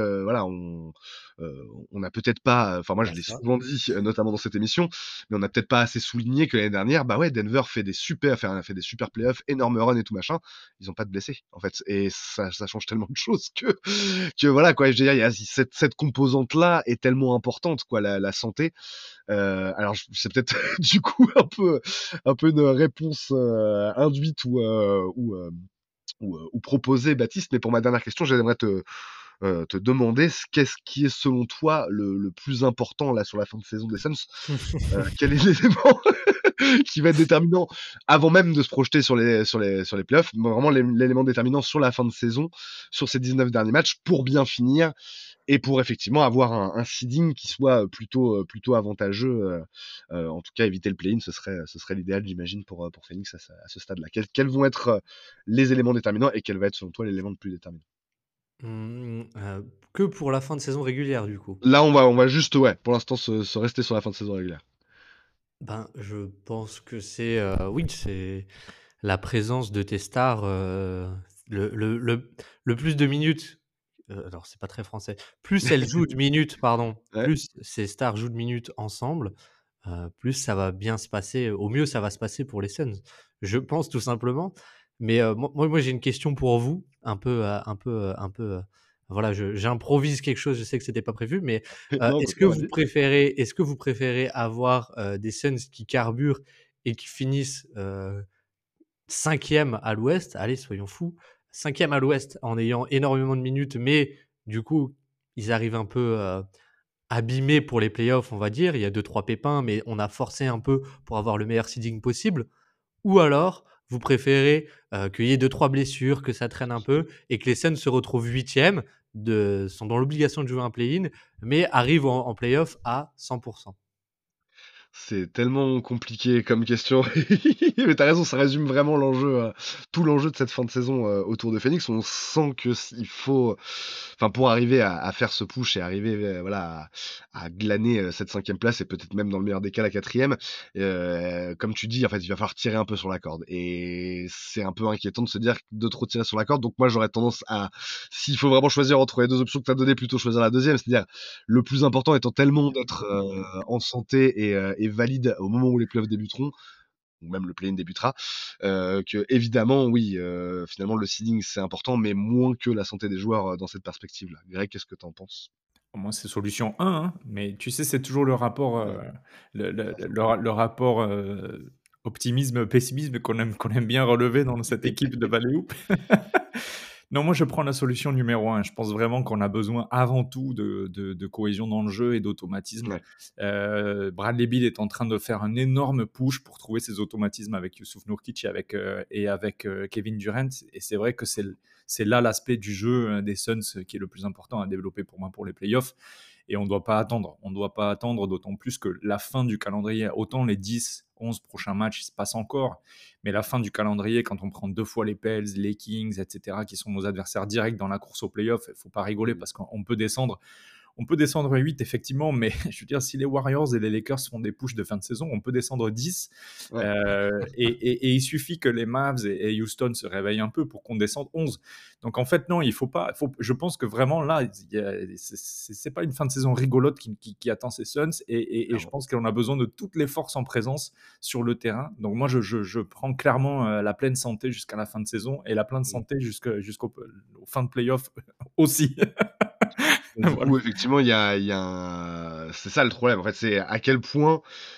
on n'a peut-être pas, enfin moi je l'ai souvent dit, notamment dans cette émission, mais on n'a peut-être pas assez souligné que l'année dernière, Denver fait des super playoffs, énorme run et tout machin. Ils n'ont pas de blessés, en fait, et ça change tellement de choses que voilà, quoi. Je veux dire, il y a cette composante-là est tellement importante, quoi, la santé. Alors c'est peut-être du coup un peu une réponse induite ou proposée, Baptiste, mais pour ma dernière question, j'aimerais te demander qu'est-ce qui est selon toi le plus important là sur la fin de saison des Suns. Quel est l'élément qui va être déterminant avant même de se projeter sur les playoffs, mais vraiment l'élément déterminant sur la fin de saison, sur ces 19 derniers matchs, pour bien finir et pour effectivement avoir un seeding qui soit plutôt avantageux, en tout cas éviter le play-in, ce serait l'idéal, j'imagine, pour Phoenix à ce stade-là. Quels vont être les éléments déterminants, et quel va être selon toi l'élément le plus déterminant? Que pour la fin de saison régulière, du coup? Là, on va juste, pour l'instant, se rester sur la fin de saison régulière. Je pense que c'est la présence de tes stars, le plus de minutes, alors c'est pas très français, plus elles jouent de minutes, pardon, Ouais. plus ces stars jouent de minutes ensemble, plus ça va bien se passer, au mieux ça va se passer pour les Suns. Je pense, tout simplement. Mais moi j'ai une question pour vous, voilà, j'improvise quelque chose, je sais que c'était pas prévu, mais Non, est-ce que vas-y. vous préférez avoir des Suns qui carburent et qui finissent 5e à l'Ouest? Allez, soyons fous, 5e à l'Ouest en ayant énormément de minutes, mais du coup, ils arrivent un peu abîmés pour les playoffs, on va dire. Il y a 2-3 pépins, mais on a forcé un peu pour avoir le meilleur seeding possible. Ou alors, vous préférez qu'il y ait 2-3 blessures, que ça traîne un peu et que les Suns se retrouvent 8e, sont dans l'obligation de jouer un play-in, mais arrivent en play-off à 100%. C'est tellement compliqué comme question. Mais t'as raison, ça résume vraiment l'enjeu, tout l'enjeu de cette fin de saison autour de Phoenix. On sent que il faut, enfin, pour arriver à faire ce push et arriver, voilà, à glaner cette 5e place et peut-être même dans le meilleur des cas la 4e. Comme tu dis, en fait, il va falloir tirer un peu sur la corde. Et c'est un peu inquiétant de se dire de trop tirer sur la corde. Donc moi, j'aurais tendance à, s'il faut vraiment choisir entre les deux options que t'as données, plutôt choisir la deuxième. C'est-à-dire le plus important étant tellement d'être en santé et valide au moment où les playoffs débuteront, ou même le play-in débutera, que évidemment, oui, finalement le seeding c'est important, mais moins que la santé des joueurs dans cette perspective-là. Greg, qu'est-ce que t'en penses? Moi, c'est solution 1, hein, mais tu sais, c'est toujours le rapport, Ouais, le rapport optimisme-pessimisme qu'on aime bien relever dans cette équipe de Valley Hoop. Non, moi, je prends la solution numéro 1. Je pense vraiment qu'on a besoin avant tout de cohésion dans le jeu et d'automatisme. ouais. Bradley Beal est en train de faire un énorme push pour trouver ses automatismes avec Yusuf Nurkic et avec Kevin Durant. Et c'est vrai que c'est là l'aspect du jeu des Suns qui est le plus important à développer pour moi pour les playoffs. Et on ne doit pas attendre. On ne doit pas attendre, d'autant plus que la fin du calendrier, autant les 10, 11 prochains matchs se passent encore, mais la fin du calendrier, quand on prend 2 fois les Pels, les Kings, etc., qui sont nos adversaires directs dans la course aux playoffs, il ne faut pas rigoler parce qu'on peut descendre. On peut descendre 8, effectivement, mais je veux dire, si les Warriors et les Lakers font des pushes de fin de saison, on peut descendre 10. Ouais. Et il suffit que les Mavs et Houston se réveillent un peu pour qu'on descende 11. Donc en fait, non, il faut pas. Je pense que vraiment là, c'est pas une fin de saison rigolote qui attend ces Suns. Et je pense qu'on a besoin de toutes les forces en présence sur le terrain. Donc moi, je prends clairement la pleine santé jusqu'à la fin de saison et la pleine santé jusqu'au fin de playoff aussi. Du Voilà. coup, effectivement, il y a c'est ça le problème. En fait, c'est à quel point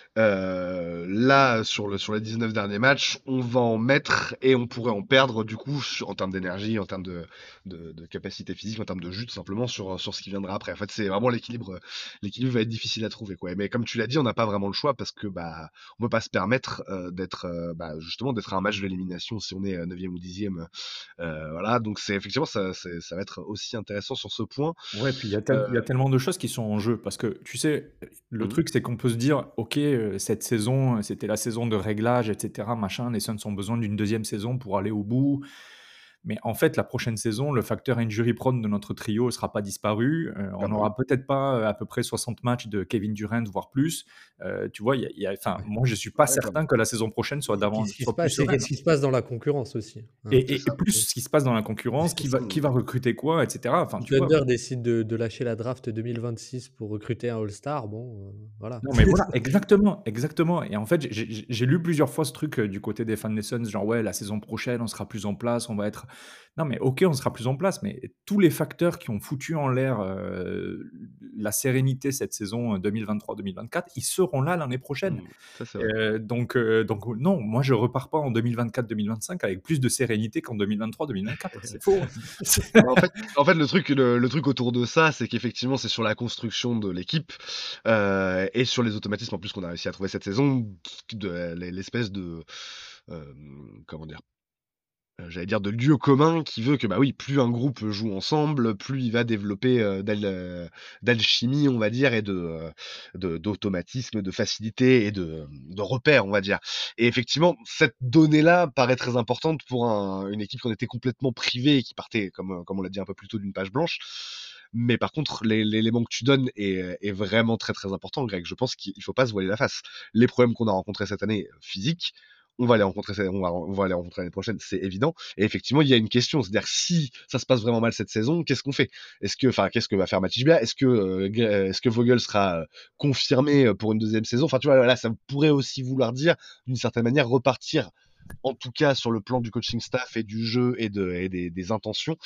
là, sur les 19 derniers matchs, on va en mettre et on pourrait en perdre, du coup, en termes d'énergie, en termes de capacité physique, en termes de jus, tout simplement, sur ce qui viendra après. En fait, c'est vraiment l'équilibre. L'équilibre va être difficile à trouver, quoi. Mais comme tu l'as dit, on n'a pas vraiment le choix parce que on peut pas se permettre justement d'être à un match de l'élimination si on est 9e ou 10e. Voilà, donc c'est effectivement ça va être aussi intéressant sur ce point. Ouais, puis il y a tellement de choses qui sont en jeu parce que tu sais, le truc c'est qu'on peut se dire, ok, cette saison, c'était la saison de réglage, etc., machin, les Suns ont besoin d'une deuxième saison pour aller au bout. Mais en fait, la prochaine saison, le facteur injury prone de notre trio ne sera pas disparu. On n'aura peut-être pas à peu près 60 matchs de Kevin Durant, voire plus. Tu vois, moi, je ne suis pas certain que la saison prochaine soit plus sereine. Qu'est-ce qui se passe dans la concurrence aussi, hein. Et plus ce qui se passe dans la concurrence, qui va recruter quoi, etc. Enfin, tu vois. Thunder décide de lâcher la draft 2026 pour recruter un All-Star, bon, voilà. Non, mais voilà, exactement. Et en fait, j'ai lu plusieurs fois ce truc du côté des fans des Suns, genre ouais, la saison prochaine, on sera plus en place, on va être. Non, mais ok, on sera plus en place, mais tous les facteurs qui ont foutu en l'air la sérénité cette saison 2023-2024, ils seront là l'année prochaine. Ça, c'est vrai. Donc non, moi je repars pas en 2024-2025 avec plus de sérénité qu'en 2023-2024. C'est faux. En fait, le truc autour de ça, c'est qu'effectivement, c'est sur la construction de l'équipe et sur les automatismes en plus qu'on a réussi à trouver cette saison, l'espèce de comment dire. J'allais dire de lieu commun qui veut que oui, plus un groupe joue ensemble, plus il va développer d'alchimie, on va dire, et d'automatisme, de facilité et de repères, on va dire. Et effectivement, cette donnée-là paraît très importante pour une équipe qui en était complètement privée et qui partait, comme on l'a dit un peu plus tôt, d'une page blanche. Mais par contre, l'élément que tu donnes est vraiment très très important, Greg. Je pense qu'il faut pas se voiler la face. Les problèmes qu'on a rencontrés cette année, physiques, on va les rencontrer l'année prochaine, c'est évident. Et effectivement, il y a une question, c'est-à-dire si ça se passe vraiment mal cette saison, qu'est-ce qu'on fait? Qu'est-ce que va faire Matisse Bia? Est-ce que Vogel sera confirmé pour une deuxième saison? Enfin, tu vois, là, ça pourrait aussi vouloir dire, d'une certaine manière, repartir. En tout cas, sur le plan du coaching staff et du jeu et des intentions,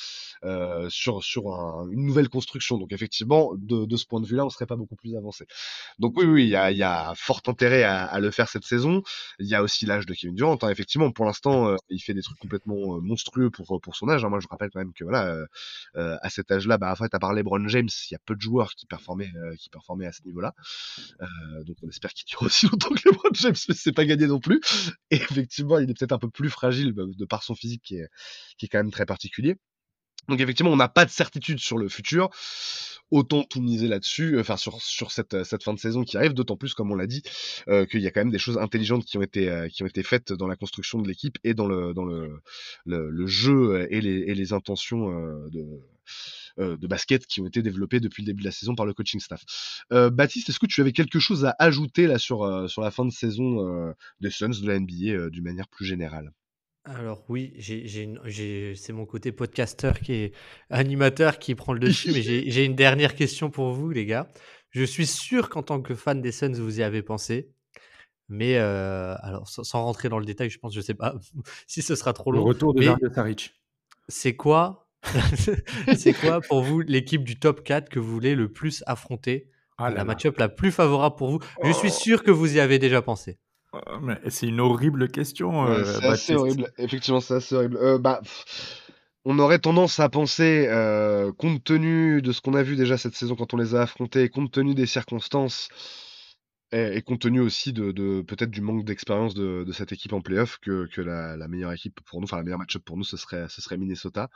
sur une nouvelle construction. Donc, effectivement, de ce point de vue-là, on serait pas beaucoup plus avancé. Donc, oui, il y a fort intérêt à le faire cette saison. Il y a aussi l'âge de Kevin Durant. Hein. Effectivement, pour l'instant, il fait des trucs complètement monstrueux pour son âge. Hein. Moi, je rappelle quand même que à cet âge-là, en fait, à part LeBron James, il y a peu de joueurs qui performaient à ce niveau-là. Donc, on espère qu'il dure aussi longtemps que LeBron James, mais c'est pas gagné non plus. Et effectivement, il est peut-être un peu plus fragile de par son physique qui est quand même très particulier. Donc effectivement, on n'a pas de certitude sur le futur. Autant tout miser là-dessus, enfin sur cette fin de saison qui arrive, d'autant plus, comme on l'a dit, qu'il y a quand même des choses intelligentes qui ont été faites dans la construction de l'équipe et dans le jeu et les intentions de basket qui ont été développées depuis le début de la saison par le coaching staff. Baptiste, est-ce que tu avais quelque chose à ajouter là sur la fin de saison des Suns, de la NBA, d'une manière plus générale? Alors oui, c'est mon côté podcasteur qui est animateur qui prend le dessus, mais j'ai une dernière question pour vous, les gars. Je suis sûr qu'en tant que fan des Suns, vous y avez pensé, mais alors sans rentrer dans le détail, je pense, je sais pas si ce sera trop Le long, retour de mais Dario Saric. c'est quoi, c'est quoi pour vous l'équipe du top 4 que vous voulez le plus affronter, Ah là la là. match-up la plus favorable pour vous? Je suis Oh, sûr que vous y avez déjà pensé. mais c'est une horrible question, Ouais, c'est assez Baptiste. horrible. Effectivement, c'est assez horrible. On aurait tendance à penser, compte tenu de ce qu'on a vu déjà cette saison quand on les a affrontés, compte tenu des circonstances et compte tenu aussi de peut-être du manque d'expérience de cette équipe en playoff, que la meilleure équipe pour nous, enfin la meilleure match-up pour nous, ce serait Minnesota.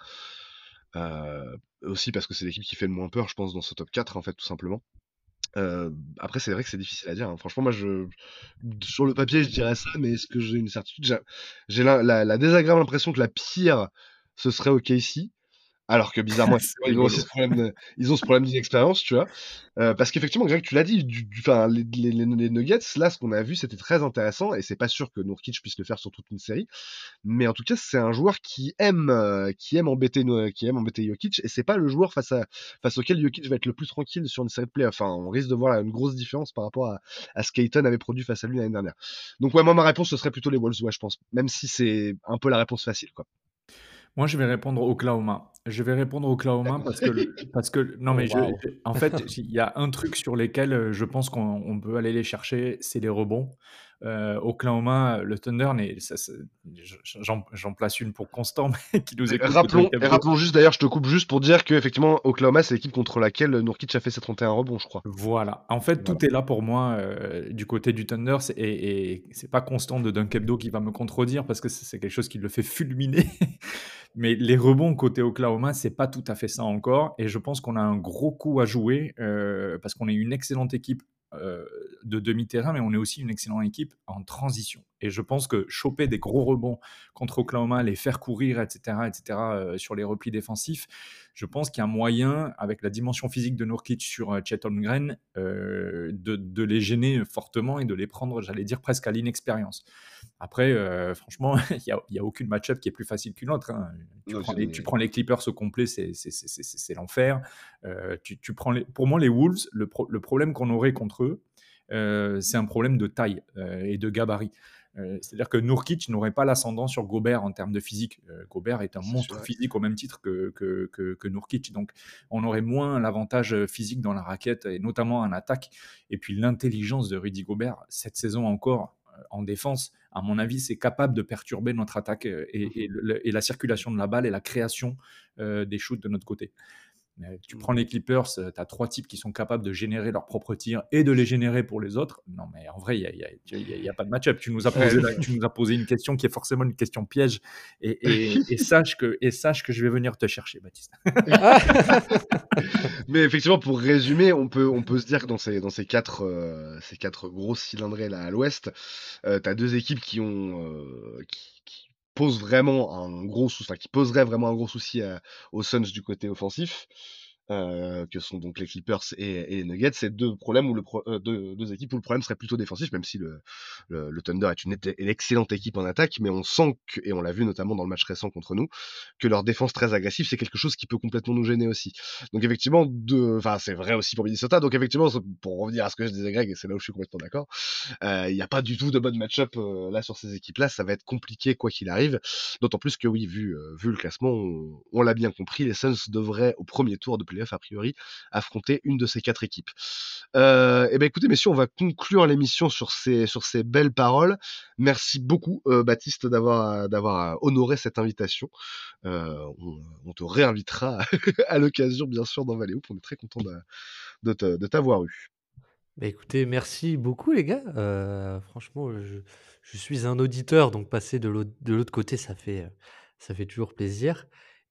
Aussi parce que c'est l'équipe qui fait le moins peur, je pense, dans ce top 4, en fait, tout simplement. Après, c'est vrai que c'est difficile à dire, hein. Franchement, moi, sur le papier, je dirais ça, mais est-ce que j'ai une certitude? J'ai la désagréable impression que la pire, ce serait OKC. Alors que bizarrement, C'est ils ont aussi rigolo. ils ont ce problème d'inexpérience, tu vois. Parce qu'effectivement, Greg, tu l'as dit, enfin, les Nuggets, là, ce qu'on a vu, c'était très intéressant, et c'est pas sûr que Nurkic puisse le faire sur toute une série. Mais en tout cas, c'est un joueur qui aime embêter Jokic, et c'est pas le joueur face auquel Jokic va être le plus tranquille sur une série de playoffs. Enfin, on risque de voir là, une grosse différence par rapport à ce qu'Ayton avait produit face à lui l'année dernière. Donc ouais, moi, ma réponse, ce serait plutôt les Wolves, ouais, je pense. Même si c'est un peu la réponse facile, quoi. Moi, je vais répondre Oklahoma. Je vais répondre Oklahoma D'accord. parce que non, Oh mais waouh! en fait, il y a un truc sur lesquels je pense qu'on peut aller les chercher, c'est les rebonds. Oklahoma, le Thunder, j'en place une pour Constant, mais qui nous écoute de Dunkebdo. Rappelons juste, d'ailleurs, je te coupe juste pour dire que effectivement, Oklahoma, c'est l'équipe contre laquelle Nurkic a fait ses 31 rebonds, je crois. Voilà. En fait, Voilà. tout est là pour moi du côté du Thunder. Et c'est pas Constant de Dunkebdo qui va me contredire parce que c'est quelque chose qui le fait fulminer. Mais les rebonds côté Oklahoma, c'est pas tout à fait ça encore. Et je pense qu'on a un gros coup à jouer parce qu'on est une excellente équipe euh, de demi-terrain, mais on est aussi une excellente équipe en transition. Et je pense que choper des gros rebonds contre Oklahoma, les faire courir, etc., sur les replis défensifs, je pense qu'il y a un moyen, avec la dimension physique de Nurkic sur Chet Holmgren, de les gêner fortement et de les prendre, j'allais dire, presque à l'inexpérience. Après, franchement, il y a aucune match-up qui est plus facile qu'une autre, hein. Non, Tu prends les Clippers au complet, c'est l'enfer. Tu prends pour moi, les Wolves, le problème qu'on aurait contre eux, c'est un problème de taille et de gabarit. C'est-à-dire que Nurkic n'aurait pas l'ascendant sur Gobert en termes de physique. Gobert est un c'est sûr, monstre ouais. physique au même titre que Nurkic. Donc, on aurait moins l'avantage physique dans la raquette, et notamment en attaque. Et puis, l'intelligence de Rudy Gobert, cette saison encore, en défense, à mon avis, c'est capable de perturber notre attaque et la circulation de la balle et la création des shoots de notre côté. Tu prends les Clippers, tu as 3 types qui sont capables de générer leurs propres tirs et de les générer pour les autres. Non, mais en vrai, il y a pas de match-up. Tu nous as posé une question qui est forcément une question piège. Et sache que je vais venir te chercher, Baptiste. Mais effectivement, pour résumer, on peut se dire que dans ces quatre grosses cylindrées là à l'ouest, t'as deux équipes qui posent vraiment un gros souci, enfin, qui poseraient vraiment un gros souci aux Suns du côté offensif. Que sont donc les Clippers et les Nuggets, c'est deux équipes où le problème serait plutôt défensif, même si le Thunder est une excellente équipe en attaque, mais on sent et on l'a vu notamment dans le match récent contre nous, que leur défense très agressive, c'est quelque chose qui peut complètement nous gêner aussi. Donc effectivement, enfin c'est vrai aussi pour Minnesota, donc effectivement, pour revenir à ce que je disais Greg, et c'est là où je suis complètement d'accord, il n'y a pas du tout de bonne match-up là sur ces équipes-là, ça va être compliqué quoi qu'il arrive, d'autant plus que oui, vu le classement, on l'a bien compris, les Suns devraient au premier tour de playoff a priori affronter une de ces quatre équipes. Et ben écoutez messieurs, on va conclure l'émission sur ces belles paroles. Merci beaucoup Baptiste d'avoir honoré cette invitation. On te réinvitera à l'occasion bien sûr dans Valley Hoop, on est très content de t'avoir eu. Bah, écoutez, merci beaucoup les gars. Franchement, je suis un auditeur, donc passer de l'autre côté, ça fait toujours plaisir.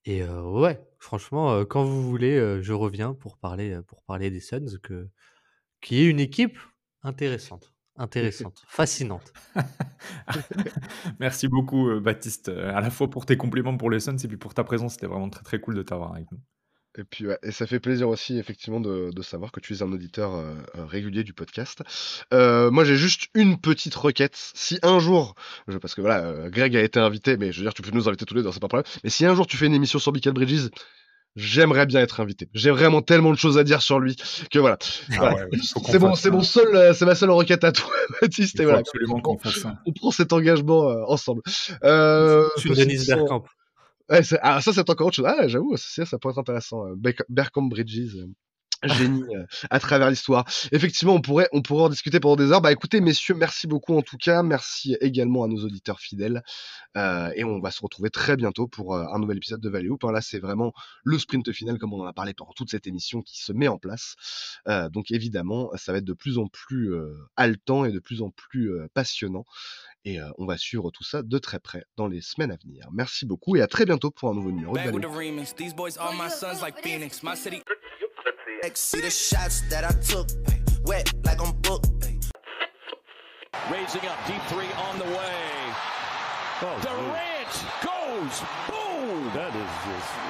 Et ouais, franchement, quand vous voulez, je reviens pour parler des Suns qui est une équipe intéressante, fascinante. Merci beaucoup, Baptiste, à la fois pour tes compliments pour les Suns et puis pour ta présence. C'était vraiment très, très cool de t'avoir avec nous. Et puis, ouais, et ça fait plaisir aussi, effectivement, de savoir que tu es un auditeur régulier du podcast. Moi, j'ai juste une petite requête. Si un jour, parce que voilà, Greg a été invité, mais je veux dire, tu peux nous inviter tous les deux, c'est pas un problème. Mais si un jour tu fais une émission sur Michael Bridges, j'aimerais bien être invité. J'ai vraiment tellement de choses à dire sur lui que voilà. Ah ouais, faut qu'on C'est fasse ça. c'est ma seule requête à toi, Baptiste. Il Et faut voilà, absolument qu'on fasse ça. on prend cet engagement ensemble. Dennis Bergkamp. Ouais, ça c'est encore autre chose. Ah, j'avoue, ça pourrait être intéressant. Bergkamp Bridges, génie à travers l'histoire. Effectivement, on pourrait en discuter pendant des heures. Bah écoutez, messieurs, merci beaucoup en tout cas. Merci également à nos auditeurs fidèles. Et on va se retrouver très bientôt pour un nouvel épisode de Valley Hoop. Là, c'est vraiment le sprint final, comme on en a parlé pendant toute cette émission, qui se met en place. Donc évidemment, ça va être de plus en plus haletant et de plus en plus passionnant. Et on va suivre tout ça de très près dans les semaines à venir. Merci beaucoup et à très bientôt pour un nouveau numéro de Back with Valley the Hoop. remix. These boys are my sons like Phoenix. My city. See the shots that I took. Wet like I'm booked. Raising up, deep three on the way. Durant goes, boom! That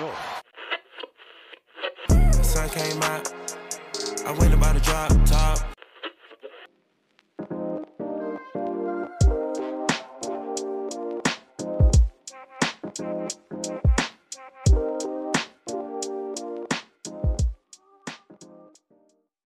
is just, Sun came out. I went about to drop top.